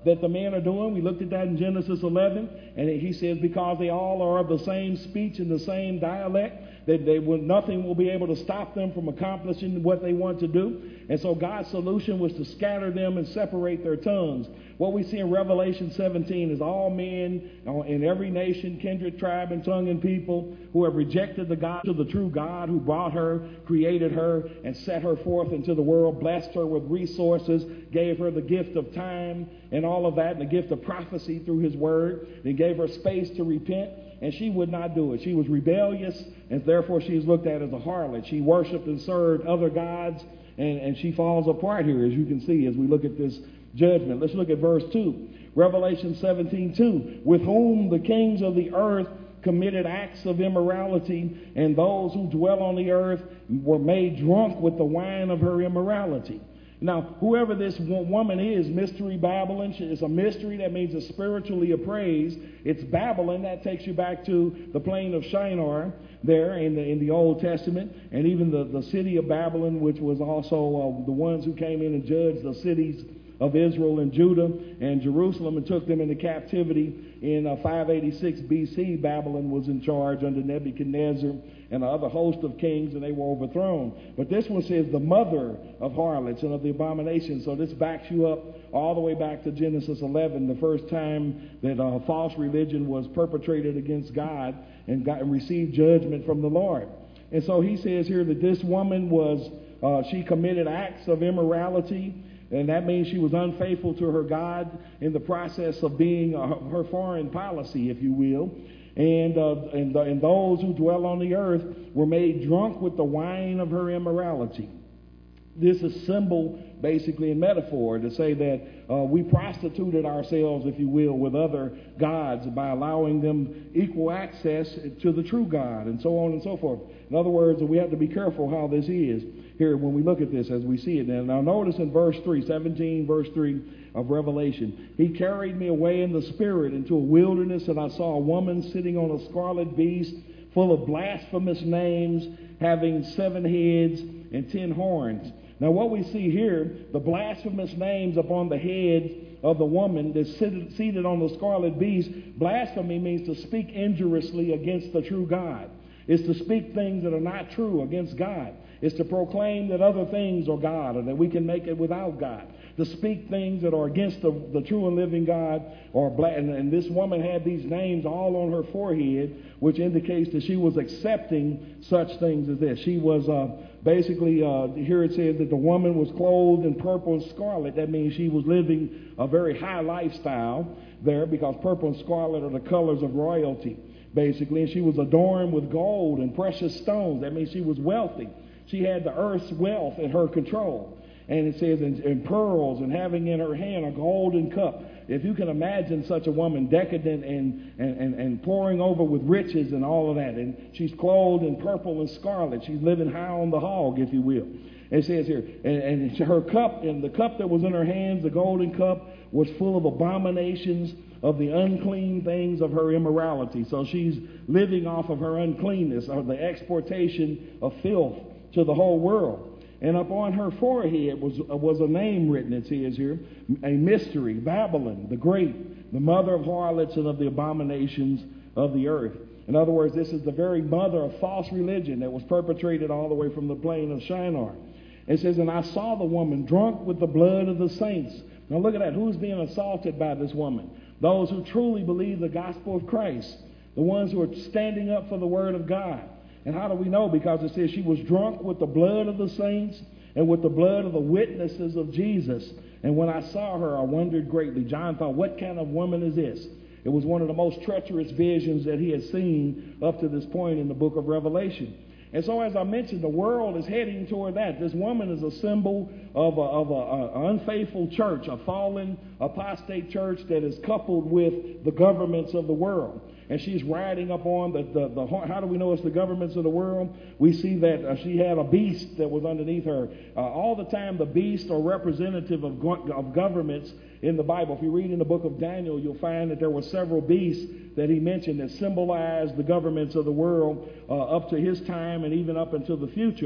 that the men are doing. We looked at that in Genesis eleven, and he says because they all are of the same speech and the same dialect, that they will, nothing will be able to stop them from accomplishing what they want to do. And so God's solution was to scatter them and separate their tongues. What we see in Revelation seventeen is all men in every nation, kindred, tribe, and tongue and people who have rejected the God of the true God who brought her, created her, and set her forth into the world, blessed her with resources, gave her the gift of time and all of that, and the gift of prophecy through his word, then gave her space to repent. And she would not do it. She was rebellious, and therefore she is looked at as a harlot. She worshiped and served other gods, and, and she falls apart here, as you can see, as we look at this judgment. Let's look at verse two. Revelation seventeen two. With whom the kings of the earth committed acts of immorality, and those who dwell on the earth were made drunk with the wine of her immorality. Now, whoever this woman is, Mystery Babylon, it's a mystery. That means it's spiritually appraised. It's Babylon. That takes you back to the plain of Shinar there in the in the Old Testament, and even the, the city of Babylon, which was also uh, the ones who came in and judged the cities of Israel and Judah and Jerusalem and took them into captivity in uh, five eighty-six B C. Babylon was in charge under Nebuchadnezzar and the other host of kings, and they were overthrown. But this one says the mother of harlots and of the abominations. So this backs you up all the way back to Genesis eleven, the first time that uh, false religion was perpetrated against God and, got, and received judgment from the Lord. And so he says here that this woman was, uh, she committed acts of immorality, and that means she was unfaithful to her God in the process of being uh, her foreign policy, if you will. And, uh, and, uh, and those who dwell on the earth were made drunk with the wine of her immorality. This is symbol, basically, and metaphor to say that uh, we prostituted ourselves, if you will, with other gods by allowing them equal access to the true God, and so on and so forth. In other words, we have to be careful how this is here when we look at this as we see it. Now, now notice in verse three, seventeen, verse three of Revelation, he carried me away in the spirit into a wilderness, and I saw a woman sitting on a scarlet beast full of blasphemous names, having seven heads and ten horns. Now, what we see here, the blasphemous names upon the heads of the woman that's seated on the scarlet beast. Blasphemy means to speak injuriously against the true God. It's to speak things that are not true against God. It's to proclaim that other things are God, or that we can make it without God. To speak things that are against the, the true and living God. Or bla- and, and this woman had these names all on her forehead, which indicates that she was accepting such things as this. She was uh, basically, uh, here it says that the woman was clothed in purple and scarlet. That means she was living a very high lifestyle there, because purple and scarlet are the colors of royalty, basically. And she was adorned with gold and precious stones. That means she was wealthy. She had the earth's wealth in her control. And it says in, in pearls, and having in her hand a golden cup. If you can imagine such a woman, decadent and, and, and, and pouring over with riches and all of that. And she's clothed in purple and scarlet. She's living high on the hog, if you will. It says here, and, and her cup, and the cup that was in her hands, the golden cup, was full of abominations of the unclean things of her immorality. So she's living off of her uncleanness, or the exportation of filth to the whole world. And upon her forehead was, was a name written, it says here, a mystery, Babylon, the Great, the mother of harlots and of the abominations of the earth. In other words, this is the very mother of false religion that was perpetrated all the way from the plain of Shinar. It says, and I saw the woman drunk with the blood of the saints. Now look at that. Who's being assaulted by this woman? Those who truly believe the gospel of Christ. The ones who are standing up for the word of God. And how do we know? Because it says she was drunk with the blood of the saints and with the blood of the witnesses of Jesus. And when I saw her, I wondered greatly. John thought, what kind of woman is this? It was one of the most treacherous visions that he had seen up to this point in the book of Revelation. And so, as I mentioned, the world is heading toward that. This woman is a symbol of an of a, a unfaithful church, a fallen, apostate church that is coupled with the governments of the world. And she's riding up on the, the, the, how do we know it's the governments of the world? We see that uh, she had a beast that was underneath her. Uh, all the time, the beast are representative of, of governments in the Bible. If you read in the book of Daniel, you'll find that there were several beasts that he mentioned that symbolized the governments of the world uh, up to his time and even up until the future.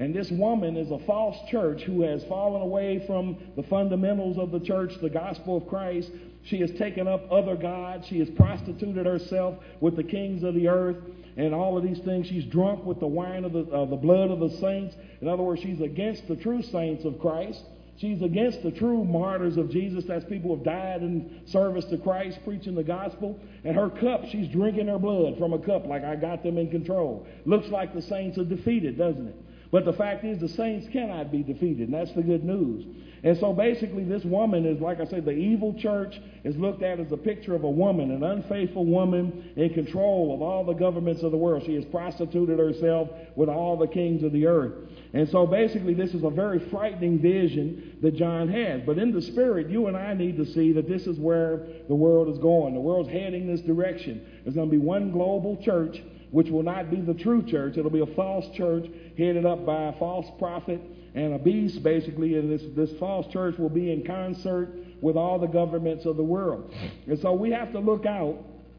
And this woman is a false church who has fallen away from the fundamentals of the church, the gospel of Christ. She has taken up other gods. She has prostituted herself with the kings of the earth and all of these things. She's drunk with the wine of the, uh, the blood of the saints. In other words, she's against the true saints of Christ. She's against the true martyrs of Jesus. That's people who have died in service to Christ, preaching the gospel. And her cup, she's drinking her blood from a cup like I got them in control. Looks like the saints are defeated, doesn't it? But the fact is the saints cannot be defeated, and that's the good news. And so basically this woman is, like I say, the evil church is looked at as a picture of a woman, an unfaithful woman in control of all the governments of the world. She has prostituted herself with all the kings of the earth. And so basically this is a very frightening vision that John has. But in the spirit, you and I need to see that this is where the world is going. The world's heading this direction. There's going to be one global church, which will not be the true church. It'll be a false church headed up by a false prophet and a beast, basically, and this, this false church will be in concert with all the governments of the world. And so we have to look out,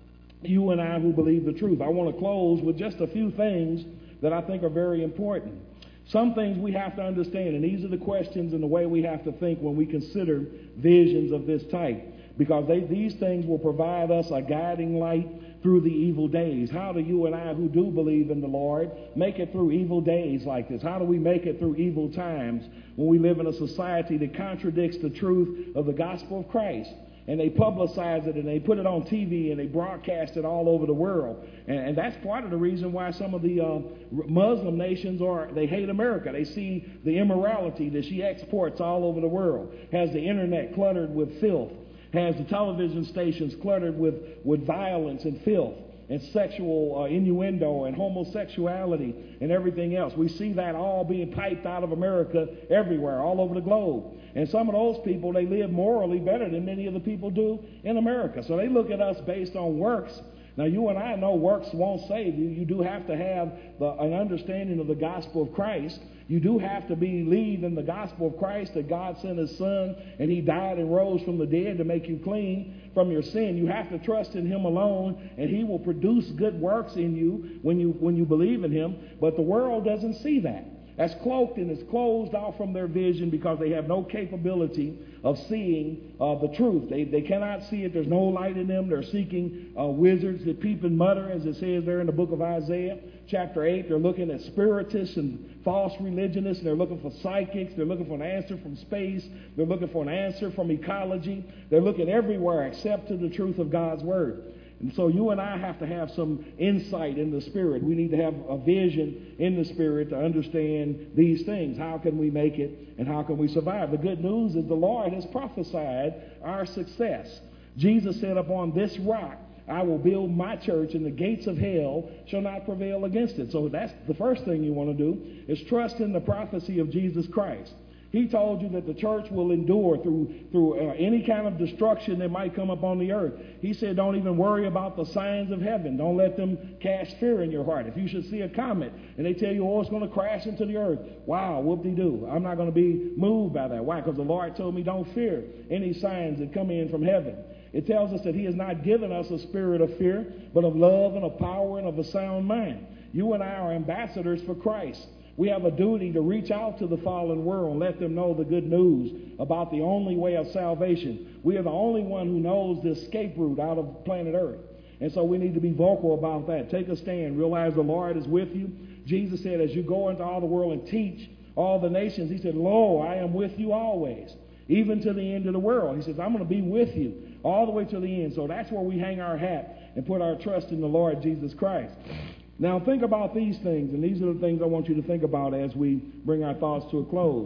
you and I who believe the truth. I want to close with just a few things that I think are very important. Some things we have to understand, and these are the questions and the way we have to think when we consider visions of this type, because they, these things will provide us a guiding light through the evil days. How do you and I who do believe in the Lord make it through evil days like this? How do we make it through evil times when we live in a society that contradicts the truth of the gospel of Christ? And they publicize it and they put it on T V and they broadcast it all over the world. And, and that's part of the reason why some of the uh, Muslim nations are, they hate America. They see the immorality that she exports all over the world, has the internet cluttered with filth, has the television stations cluttered with, with violence and filth and sexual uh, innuendo and homosexuality and everything else. We see that all being piped out of America everywhere, all over the globe. And some of those people, they live morally better than many of the people do in America. So they look at us based on works. Now, you and I know works won't save you. You do have to have the, an understanding of the gospel of Christ. You do have to believe in the gospel of Christ, that God sent his son and he died and rose from the dead to make you clean from your sin. You have to trust in him alone, and he will produce good works in you when you when you believe in him. But the world doesn't see that. That's cloaked and is closed off from their vision because they have no capability of seeing uh, the truth. They they cannot see it. There's no light in them. They're seeking uh, wizards that peep and mutter, as it says there in the book of Isaiah, chapter eight. They're looking at spiritists and false religionists. They're looking for psychics. They're looking for an answer from space. They're looking for an answer from ecology. They're looking everywhere except to the truth of God's word. And so you and I have to have some insight in the Spirit. We need to have a vision in the Spirit to understand these things. How can we make it and how can we survive? The good news is the Lord has prophesied our success. Jesus said, upon this rock I will build my church, and the gates of hell shall not prevail against it. So that's the first thing you want to do, is trust in the prophecy of Jesus Christ. He told you that the church will endure through through uh, any kind of destruction that might come upon the earth. He said, don't even worry about the signs of heaven. Don't let them cast fear in your heart. If you should see a comet and they tell you, oh, it's going to crash into the earth, wow, whoop-de-doo. I'm not going to be moved by that. Why? Because the Lord told me don't fear any signs that come in from heaven. It tells us that he has not given us a spirit of fear, but of love and of power and of a sound mind. You and I are ambassadors for Christ. We have a duty to reach out to the fallen world and let them know the good news about the only way of salvation. We are the only one who knows the escape route out of planet Earth. And so we need to be vocal about that. Take a stand. Realize the Lord is with you. Jesus said, as you go into all the world and teach all the nations, he said, lo, I am with you always, even to the end of the world. He says, I'm going to be with you all the way to the end. So that's where we hang our hat and put our trust in the Lord Jesus Christ. Now think about these things, and these are the things I want you to think about as we bring our thoughts to a close.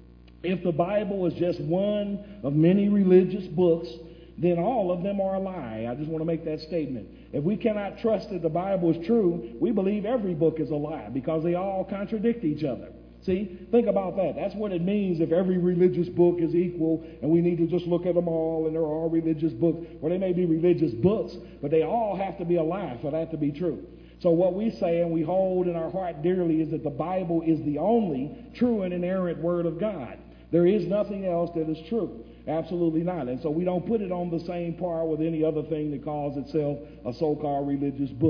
If the Bible is just one of many religious books, then all of them are a lie. I just want to make that statement. If we cannot trust that the Bible is true, we believe every book is a lie because they all contradict each other. See, think about that. That's what it means if every religious book is equal and we need to just look at them all and they're all religious books. Well, they may be religious books, but they all have to be a lie for that to be true. So what we say and we hold in our heart dearly is that the Bible is the only true and inerrant Word of God. There is nothing else that is true. Absolutely not. And so we don't put it on the same par with any other thing that calls itself a so-called religious book.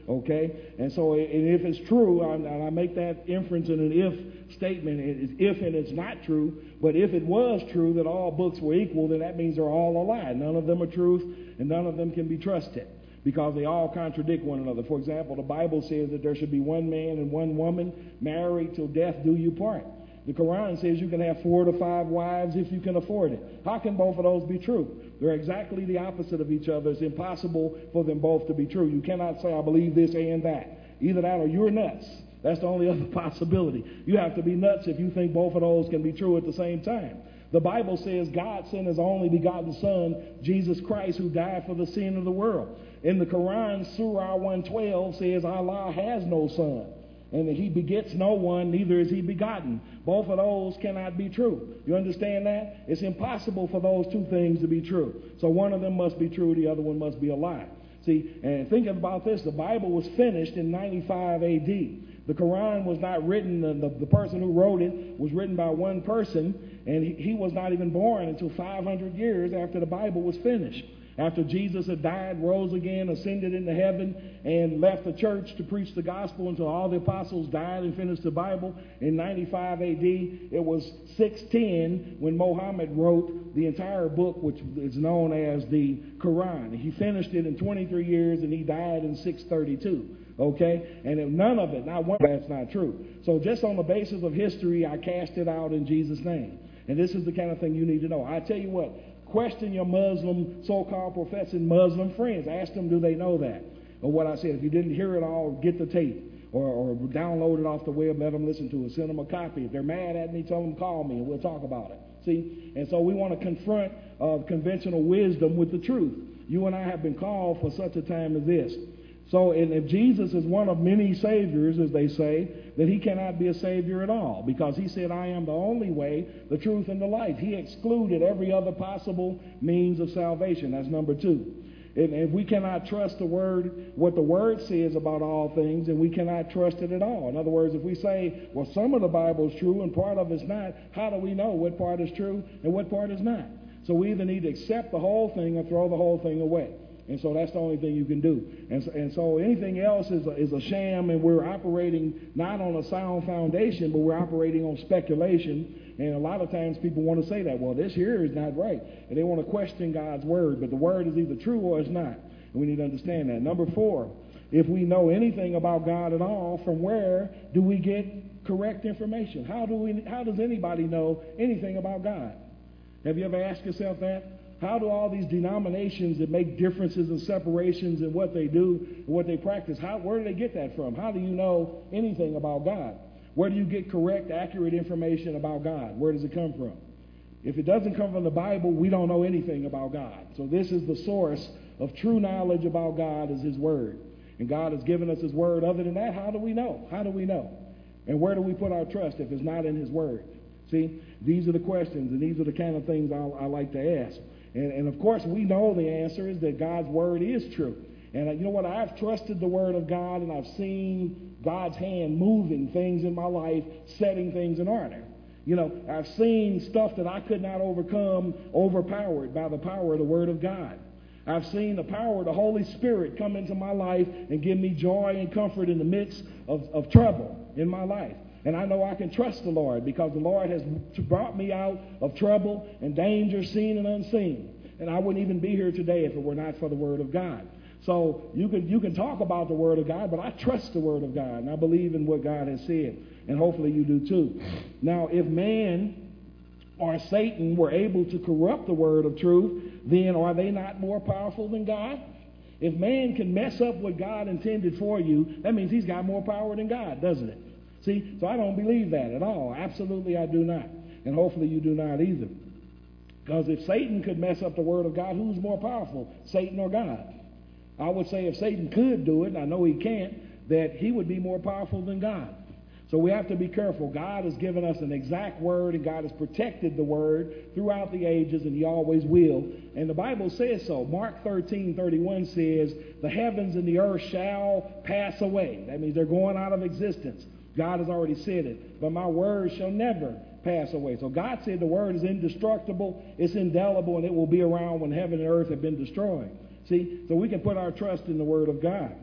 Okay? And so and if it's true, and I make that inference in an if statement, it's if and it's not true, but if it was true that all books were equal, then that means they're all a lie. None of them are truth, and none of them can be trusted, because they all contradict one another. For example, the Bible says that there should be one man and one woman married till death do you part. The Quran says you can have four to five wives if you can afford it. How can both of those be true? They're exactly the opposite of each other. It's impossible for them both to be true. You cannot say, I believe this and that. Either that or you're nuts. That's the only other possibility. You have to be nuts if you think both of those can be true at the same time. The Bible says God sent his only begotten Son, Jesus Christ, who died for the sin of the world. In the Quran, Surah one twelve says Allah has no son, and that he begets no one, neither is he begotten. Both of those cannot be true. You understand that? It's impossible for those two things to be true. So one of them must be true, the other one must be a lie. See, and thinking about this, the Bible was finished in ninety-five A D. The Quran was not written, the, the, the person who wrote it was written by one person, and he, he was not even born until five hundred years after the Bible was finished. After Jesus had died, rose again, ascended into heaven, and left the church to preach the gospel until all the apostles died and finished the Bible in ninety-five A D. It was six ten when Muhammad wrote the entire book, which is known as the Quran. He finished it in twenty-three years, and he died in six thirty-two. Okay? And if none of it, not one, that's not true. So just on the basis of history, I cast it out in Jesus' name. And this is the kind of thing you need to know. I tell you what, question your Muslim, so-called professing Muslim friends. Ask them, do they know that? Or what I said, if you didn't hear it all, get the tape. Or, or download it off the web, let them listen to it. Send them a copy. If they're mad at me, tell them call me, and we'll talk about it. See? And so we want to confront uh, conventional wisdom with the truth. You and I have been called for such a time as this. So and if Jesus is one of many saviors, as they say, then he cannot be a savior at all, because he said, I am the only way, the truth, and the life. He excluded every other possible means of salvation. That's number two. And if we cannot trust the word, what the word says about all things, then we cannot trust it at all. In other words, if we say, well, some of the Bible is true and part of it's not, how do we know what part is true and what part is not? So we either need to accept the whole thing or throw the whole thing away. And so that's the only thing you can do. And so, and so anything else is a, is a sham, and we're operating not on a sound foundation, but we're operating on speculation. And a lot of times people want to say that, well, this here is not right. And they want to question God's word, but the word is either true or it's not. And we need to understand that. Number four, if we know anything about God at all, from where do we get correct information? How do we? How does anybody know anything about God? Have you ever asked yourself that? How do all these denominations that make differences and separations in what they do and what they practice, how, where do they get that from? How do you know anything about God? Where do you get correct, accurate information about God? Where does it come from? If it doesn't come from the Bible, we don't know anything about God. So this is the source of true knowledge about God, is his word. And God has given us his word. Other than that, how do we know? How do we know? And where do we put our trust if it's not in his word? See, these are the questions, and these are the kind of things I, I like to ask. And, and, of course, we know the answer is that God's word is true. And uh, you know what? I've trusted the word of God, and I've seen God's hand moving things in my life, setting things in order. You know, I've seen stuff that I could not overcome, overpowered by the power of the word of God. I've seen the power of the Holy Spirit come into my life and give me joy and comfort in the midst of, of trouble in my life. And I know I can trust the Lord, because the Lord has brought me out of trouble and danger, seen and unseen. And I wouldn't even be here today if it were not for the Word of God. So you can you can talk about the Word of God, but I trust the Word of God, and I believe in what God has said. And hopefully you do too. Now, if man or Satan were able to corrupt the word of truth, then are they not more powerful than God? If man can mess up what God intended for you, that means he's got more power than God, doesn't it? See, so I don't believe that at all. Absolutely I do not. And hopefully you do not either. Because if Satan could mess up the word of God, who's more powerful, Satan or God? I would say if Satan could do it, and I know he can't, that he would be more powerful than God. So we have to be careful. God has given us an exact word, and God has protected the word throughout the ages, and he always will. And the Bible says so. Mark thirteen thirty-one says, the heavens and the earth shall pass away. That means they're going out of existence. God has already said it. But my word shall never pass away. So God said the word is indestructible, it's indelible, and it will be around when heaven and earth have been destroyed. See? So we can put our trust in the word of God.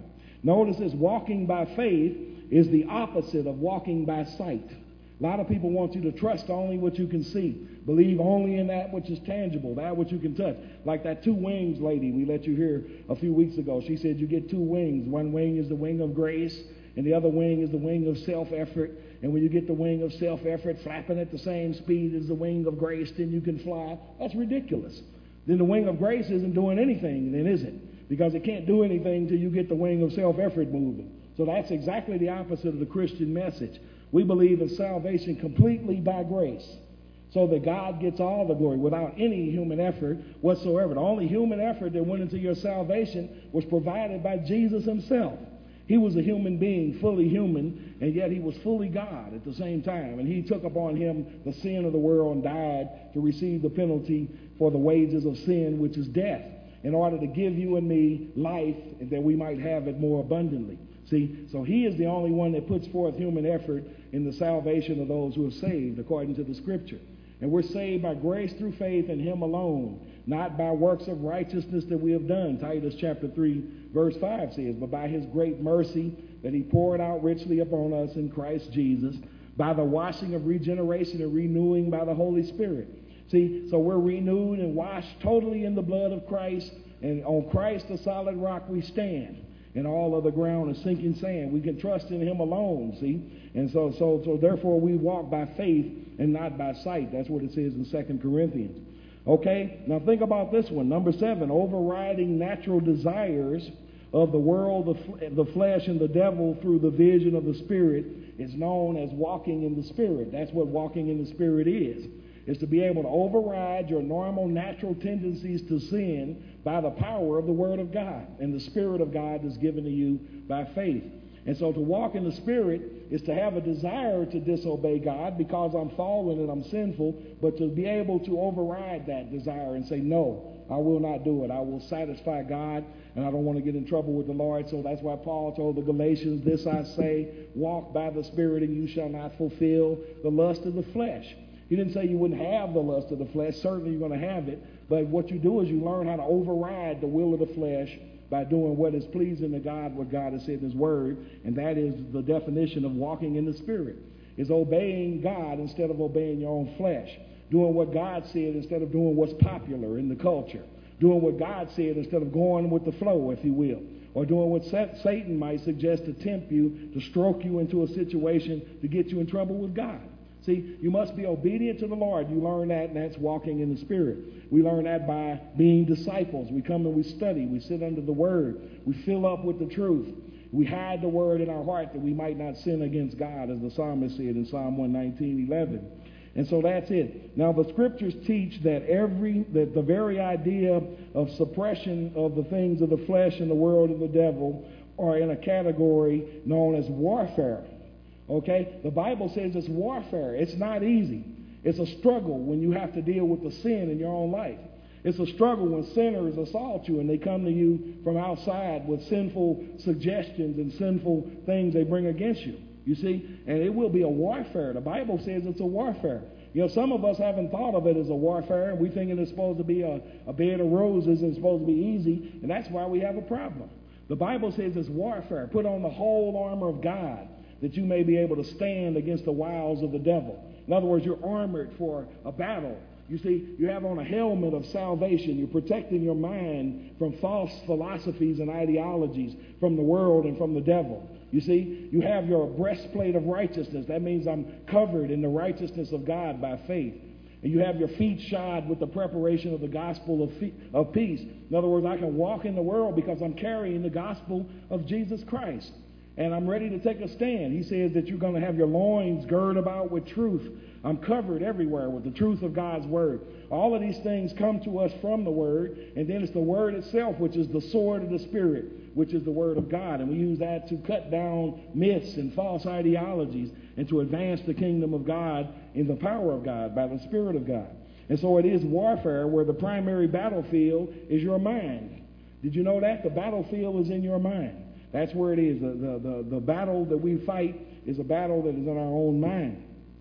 Notice this, walking by faith is the opposite of walking by sight. A lot of people want you to trust only what you can see. Believe only in that which is tangible, that which you can touch. Like that two wings lady we let you hear a few weeks ago. She said you get two wings. One wing is the wing of grace, and the other wing is the wing of self-effort. And when you get the wing of self-effort flapping at the same speed as the wing of grace, then you can fly. That's ridiculous. Then the wing of grace isn't doing anything, then is it? Because it can't do anything until you get the wing of self-effort moving. So that's exactly the opposite of the Christian message. We believe in salvation completely by grace, so that God gets all the glory without any human effort whatsoever. The only human effort that went into your salvation was provided by Jesus himself. He was a human being, fully human, and yet he was fully God at the same time. And he took upon him the sin of the world and died to receive the penalty for the wages of sin, which is death, in order to give you and me life, and that we might have it more abundantly. See, so he is the only one that puts forth human effort in the salvation of those who are saved, according to the Scripture. And we're saved by grace through faith in him alone, not by works of righteousness that we have done. Titus chapter three, verse five says, but by his great mercy that he poured out richly upon us in Christ Jesus, by the washing of regeneration and renewing by the Holy Spirit. See, so we're renewed and washed totally in the blood of Christ, and on Christ, the solid rock, we stand. And all of the ground is sinking sand. We can trust in him alone, see? And so, so, so therefore we walk by faith and not by sight. That's what it says in Second Corinthians. Okay, now think about this one. Number seven, overriding natural desires of the world, the, the flesh, and the devil through the vision of the Spirit is known as walking in the Spirit. That's what walking in the Spirit is. Is to be able to override your normal natural tendencies to sin by the power of the Word of God. And the Spirit of God is given to you by faith. And so to walk in the Spirit is to have a desire to disobey God because I'm fallen and I'm sinful, but to be able to override that desire and say, no, I will not do it. I will satisfy God, and I don't want to get in trouble with the Lord. So that's why Paul told the Galatians, this I say, walk by the Spirit, and you shall not fulfill the lust of the flesh. He didn't say you wouldn't have the lust of the flesh. Certainly you're going to have it. But what you do is you learn how to override the will of the flesh by doing what is pleasing to God, what God has said in his word. And that is the definition of walking in the Spirit, is obeying God instead of obeying your own flesh. Doing what God said instead of doing what's popular in the culture. Doing what God said instead of going with the flow, if you will. Or doing what Satan might suggest to tempt you, to stroke you into a situation to get you in trouble with God. See, you must be obedient to the Lord. You learn that, and that's walking in the Spirit. We learn that by being disciples. We come and we study. We sit under the Word. We fill up with the truth. We hide the Word in our heart that we might not sin against God, as the psalmist said in Psalm one nineteen, eleven. And so that's it. Now, the Scriptures teach that every that the very idea of suppression of the things of the flesh and the world and the devil are in a category known as warfare. Okay? The Bible says it's warfare. It's not easy. It's a struggle when you have to deal with the sin in your own life. It's a struggle when sinners assault you and they come to you from outside with sinful suggestions and sinful things they bring against you. You see? And it will be a warfare. The Bible says it's a warfare. You know, some of us haven't thought of it as a warfare, and we think it's supposed to be a, a bed of roses and it's supposed to be easy, and that's why we have a problem. The Bible says it's warfare. Put on the whole armor of God, that you may be able to stand against the wiles of the devil. In other words, you're armored for a battle. You see, you have on a helmet of salvation. You're protecting your mind from false philosophies and ideologies, from the world and from the devil. You see, you have your breastplate of righteousness. That means I'm covered in the righteousness of God by faith. And you have your feet shod with the preparation of the gospel of, fe- of peace. In other words, I can walk in the world because I'm carrying the gospel of Jesus Christ. And I'm ready to take a stand. He says that you're going to have your loins girded about with truth. I'm covered everywhere with the truth of God's word. All of these things come to us from the word, and then it's the word itself, which is the sword of the Spirit, which is the word of God. And we use that to cut down myths and false ideologies and to advance the kingdom of God in the power of God, by the Spirit of God. And so it is warfare where the primary battlefield is your mind. Did you know that? The battlefield is in your mind. That's where it is. The, the, the, the battle that we fight is a battle that is in our own mind.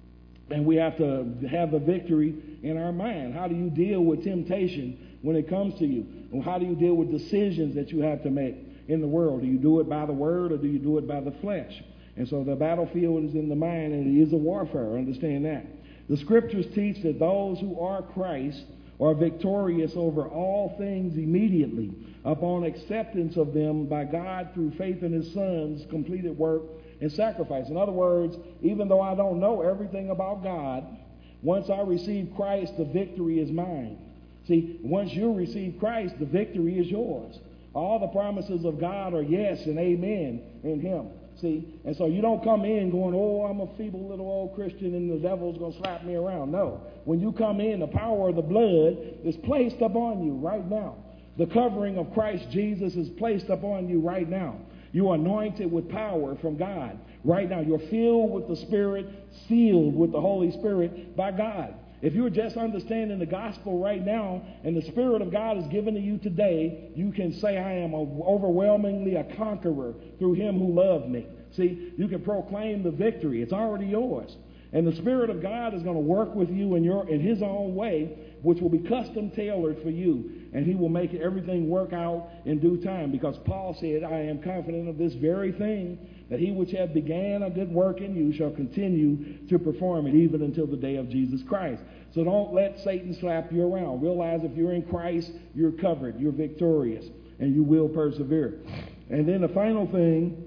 And we have to have the victory in our mind. How do you deal with temptation when it comes to you? Or how do you deal with decisions that you have to make? in the world? Do you do it by the word or do you do it by the flesh? And so the battlefield is in the mind, and it is a warfare. Understand that. The scriptures teach that those who are Christ are victorious over all things immediately upon acceptance of them by God through faith in his Son's completed work and sacrifice. In other words, even though I don't know everything about God, once I receive Christ, the victory is mine. See, once you receive Christ, the victory is yours. All the promises of God are yes and amen in him. See, and so you don't come in going, oh, I'm a feeble little old Christian and the devil's going to slap me around. No. When you come in, the power of the blood is placed upon you right now. The covering of Christ Jesus is placed upon you right now. You are anointed with power from God right now. You're filled with the Spirit, sealed with the Holy Spirit by God. If you're just understanding the gospel right now and the Spirit of God is given to you today, you can say, I am overwhelmingly a conqueror through him who loved me. See, you can proclaim the victory. It's already yours. And the Spirit of God is going to work with you in your in his own way, which will be custom tailored for you. And he will make everything work out in due time. Because Paul said, I am confident of this very thing, that he which hath began a good work in you shall continue to perform it even until the day of Jesus Christ. So don't let Satan slap you around. Realize if you're in Christ, you're covered, you're victorious, and you will persevere. And then the final thing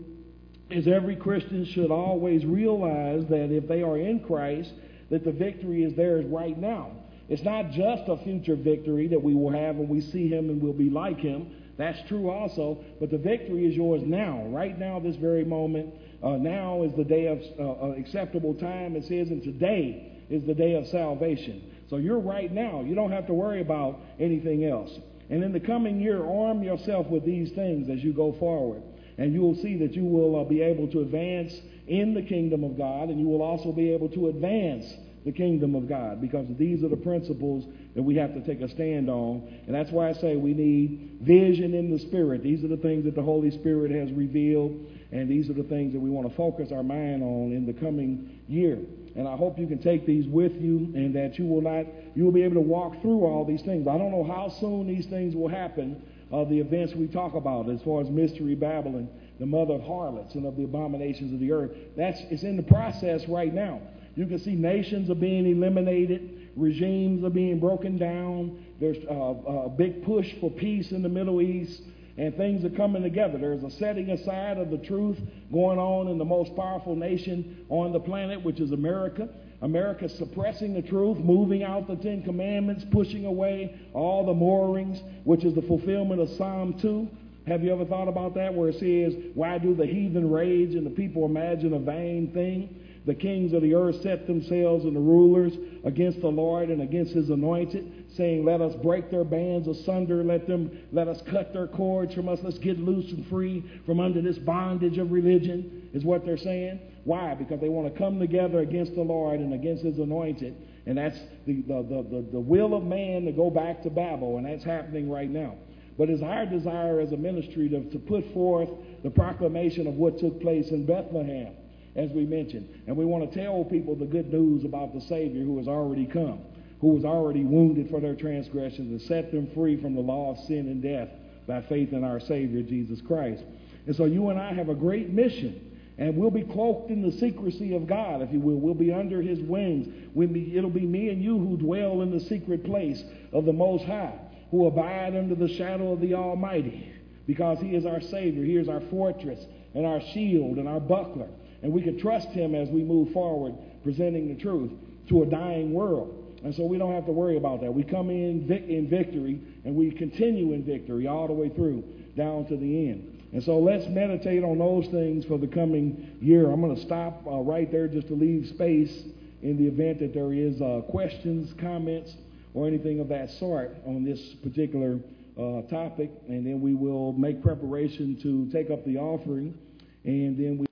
is every Christian should always realize that if they are in Christ, that the victory is theirs right now. It's not just a future victory that we will have when we see him and we'll be like him. That's true also, but the victory is yours now, right now, this very moment. Uh, now is the day of uh, acceptable time. It says, and today is the day of salvation. So you're right now. You don't have to worry about anything else. And in the coming year, arm yourself with these things as you go forward. And you will see that you will uh, be able to advance in the kingdom of God, and you will also be able to advance the kingdom of God, because these are the principles that we have to take a stand on. And that's why I say we need vision in the Spirit. These are the things that the Holy Spirit has revealed, and these are the things that we want to focus our mind on in the coming year. And I hope you can take these with you, and that you will not, you will be able to walk through all these things. I don't know how soon these things will happen, uh, the events we talk about as far as Mystery Babylon, the mother of harlots and of the abominations of the earth. That's, it's in the process right now. You can see nations are being eliminated. Regimes are being broken down. There's uh, a big push for peace in the Middle East, and things are coming together. There's a setting aside of the truth going on in the most powerful nation on the planet, which is America. America suppressing the truth, moving out the Ten Commandments, pushing away all the moorings, which is the fulfillment of Psalm two. Have you ever thought about that, where it says, why do the heathen rage and the people imagine a vain thing? The kings of the earth set themselves and the rulers against the Lord and against his anointed, saying, let us break their bands asunder, let them, let us cut their cords from us, let's get loose and free from under this bondage of religion, is what they're saying. Why? Because they want to come together against the Lord and against his anointed, and that's the, the, the, the, the will of man to go back to Babel, and that's happening right now. But it's our desire as a ministry to, to put forth the proclamation of what took place in Bethlehem, as we mentioned. And we want to tell people the good news about the Savior who has already come, who was already wounded for their transgressions and set them free from the law of sin and death by faith in our Savior, Jesus Christ. And so you and I have a great mission, and we'll be cloaked in the secrecy of God, if you will. We'll be under his wings. We'll be, it'll be me and you who dwell in the secret place of the Most High, who abide under the shadow of the Almighty, because he is our Savior. He is our fortress and our shield and our buckler. And we can trust him as we move forward, presenting the truth to a dying world. And so we don't have to worry about that. We come in vic- in victory, and we continue in victory all the way through, down to the end. And so let's meditate on those things for the coming year. I'm going to stop uh, right there just to leave space in the event that there is uh, questions, comments, or anything of that sort on this particular uh, topic. And then we will make preparation to take up the offering, and then we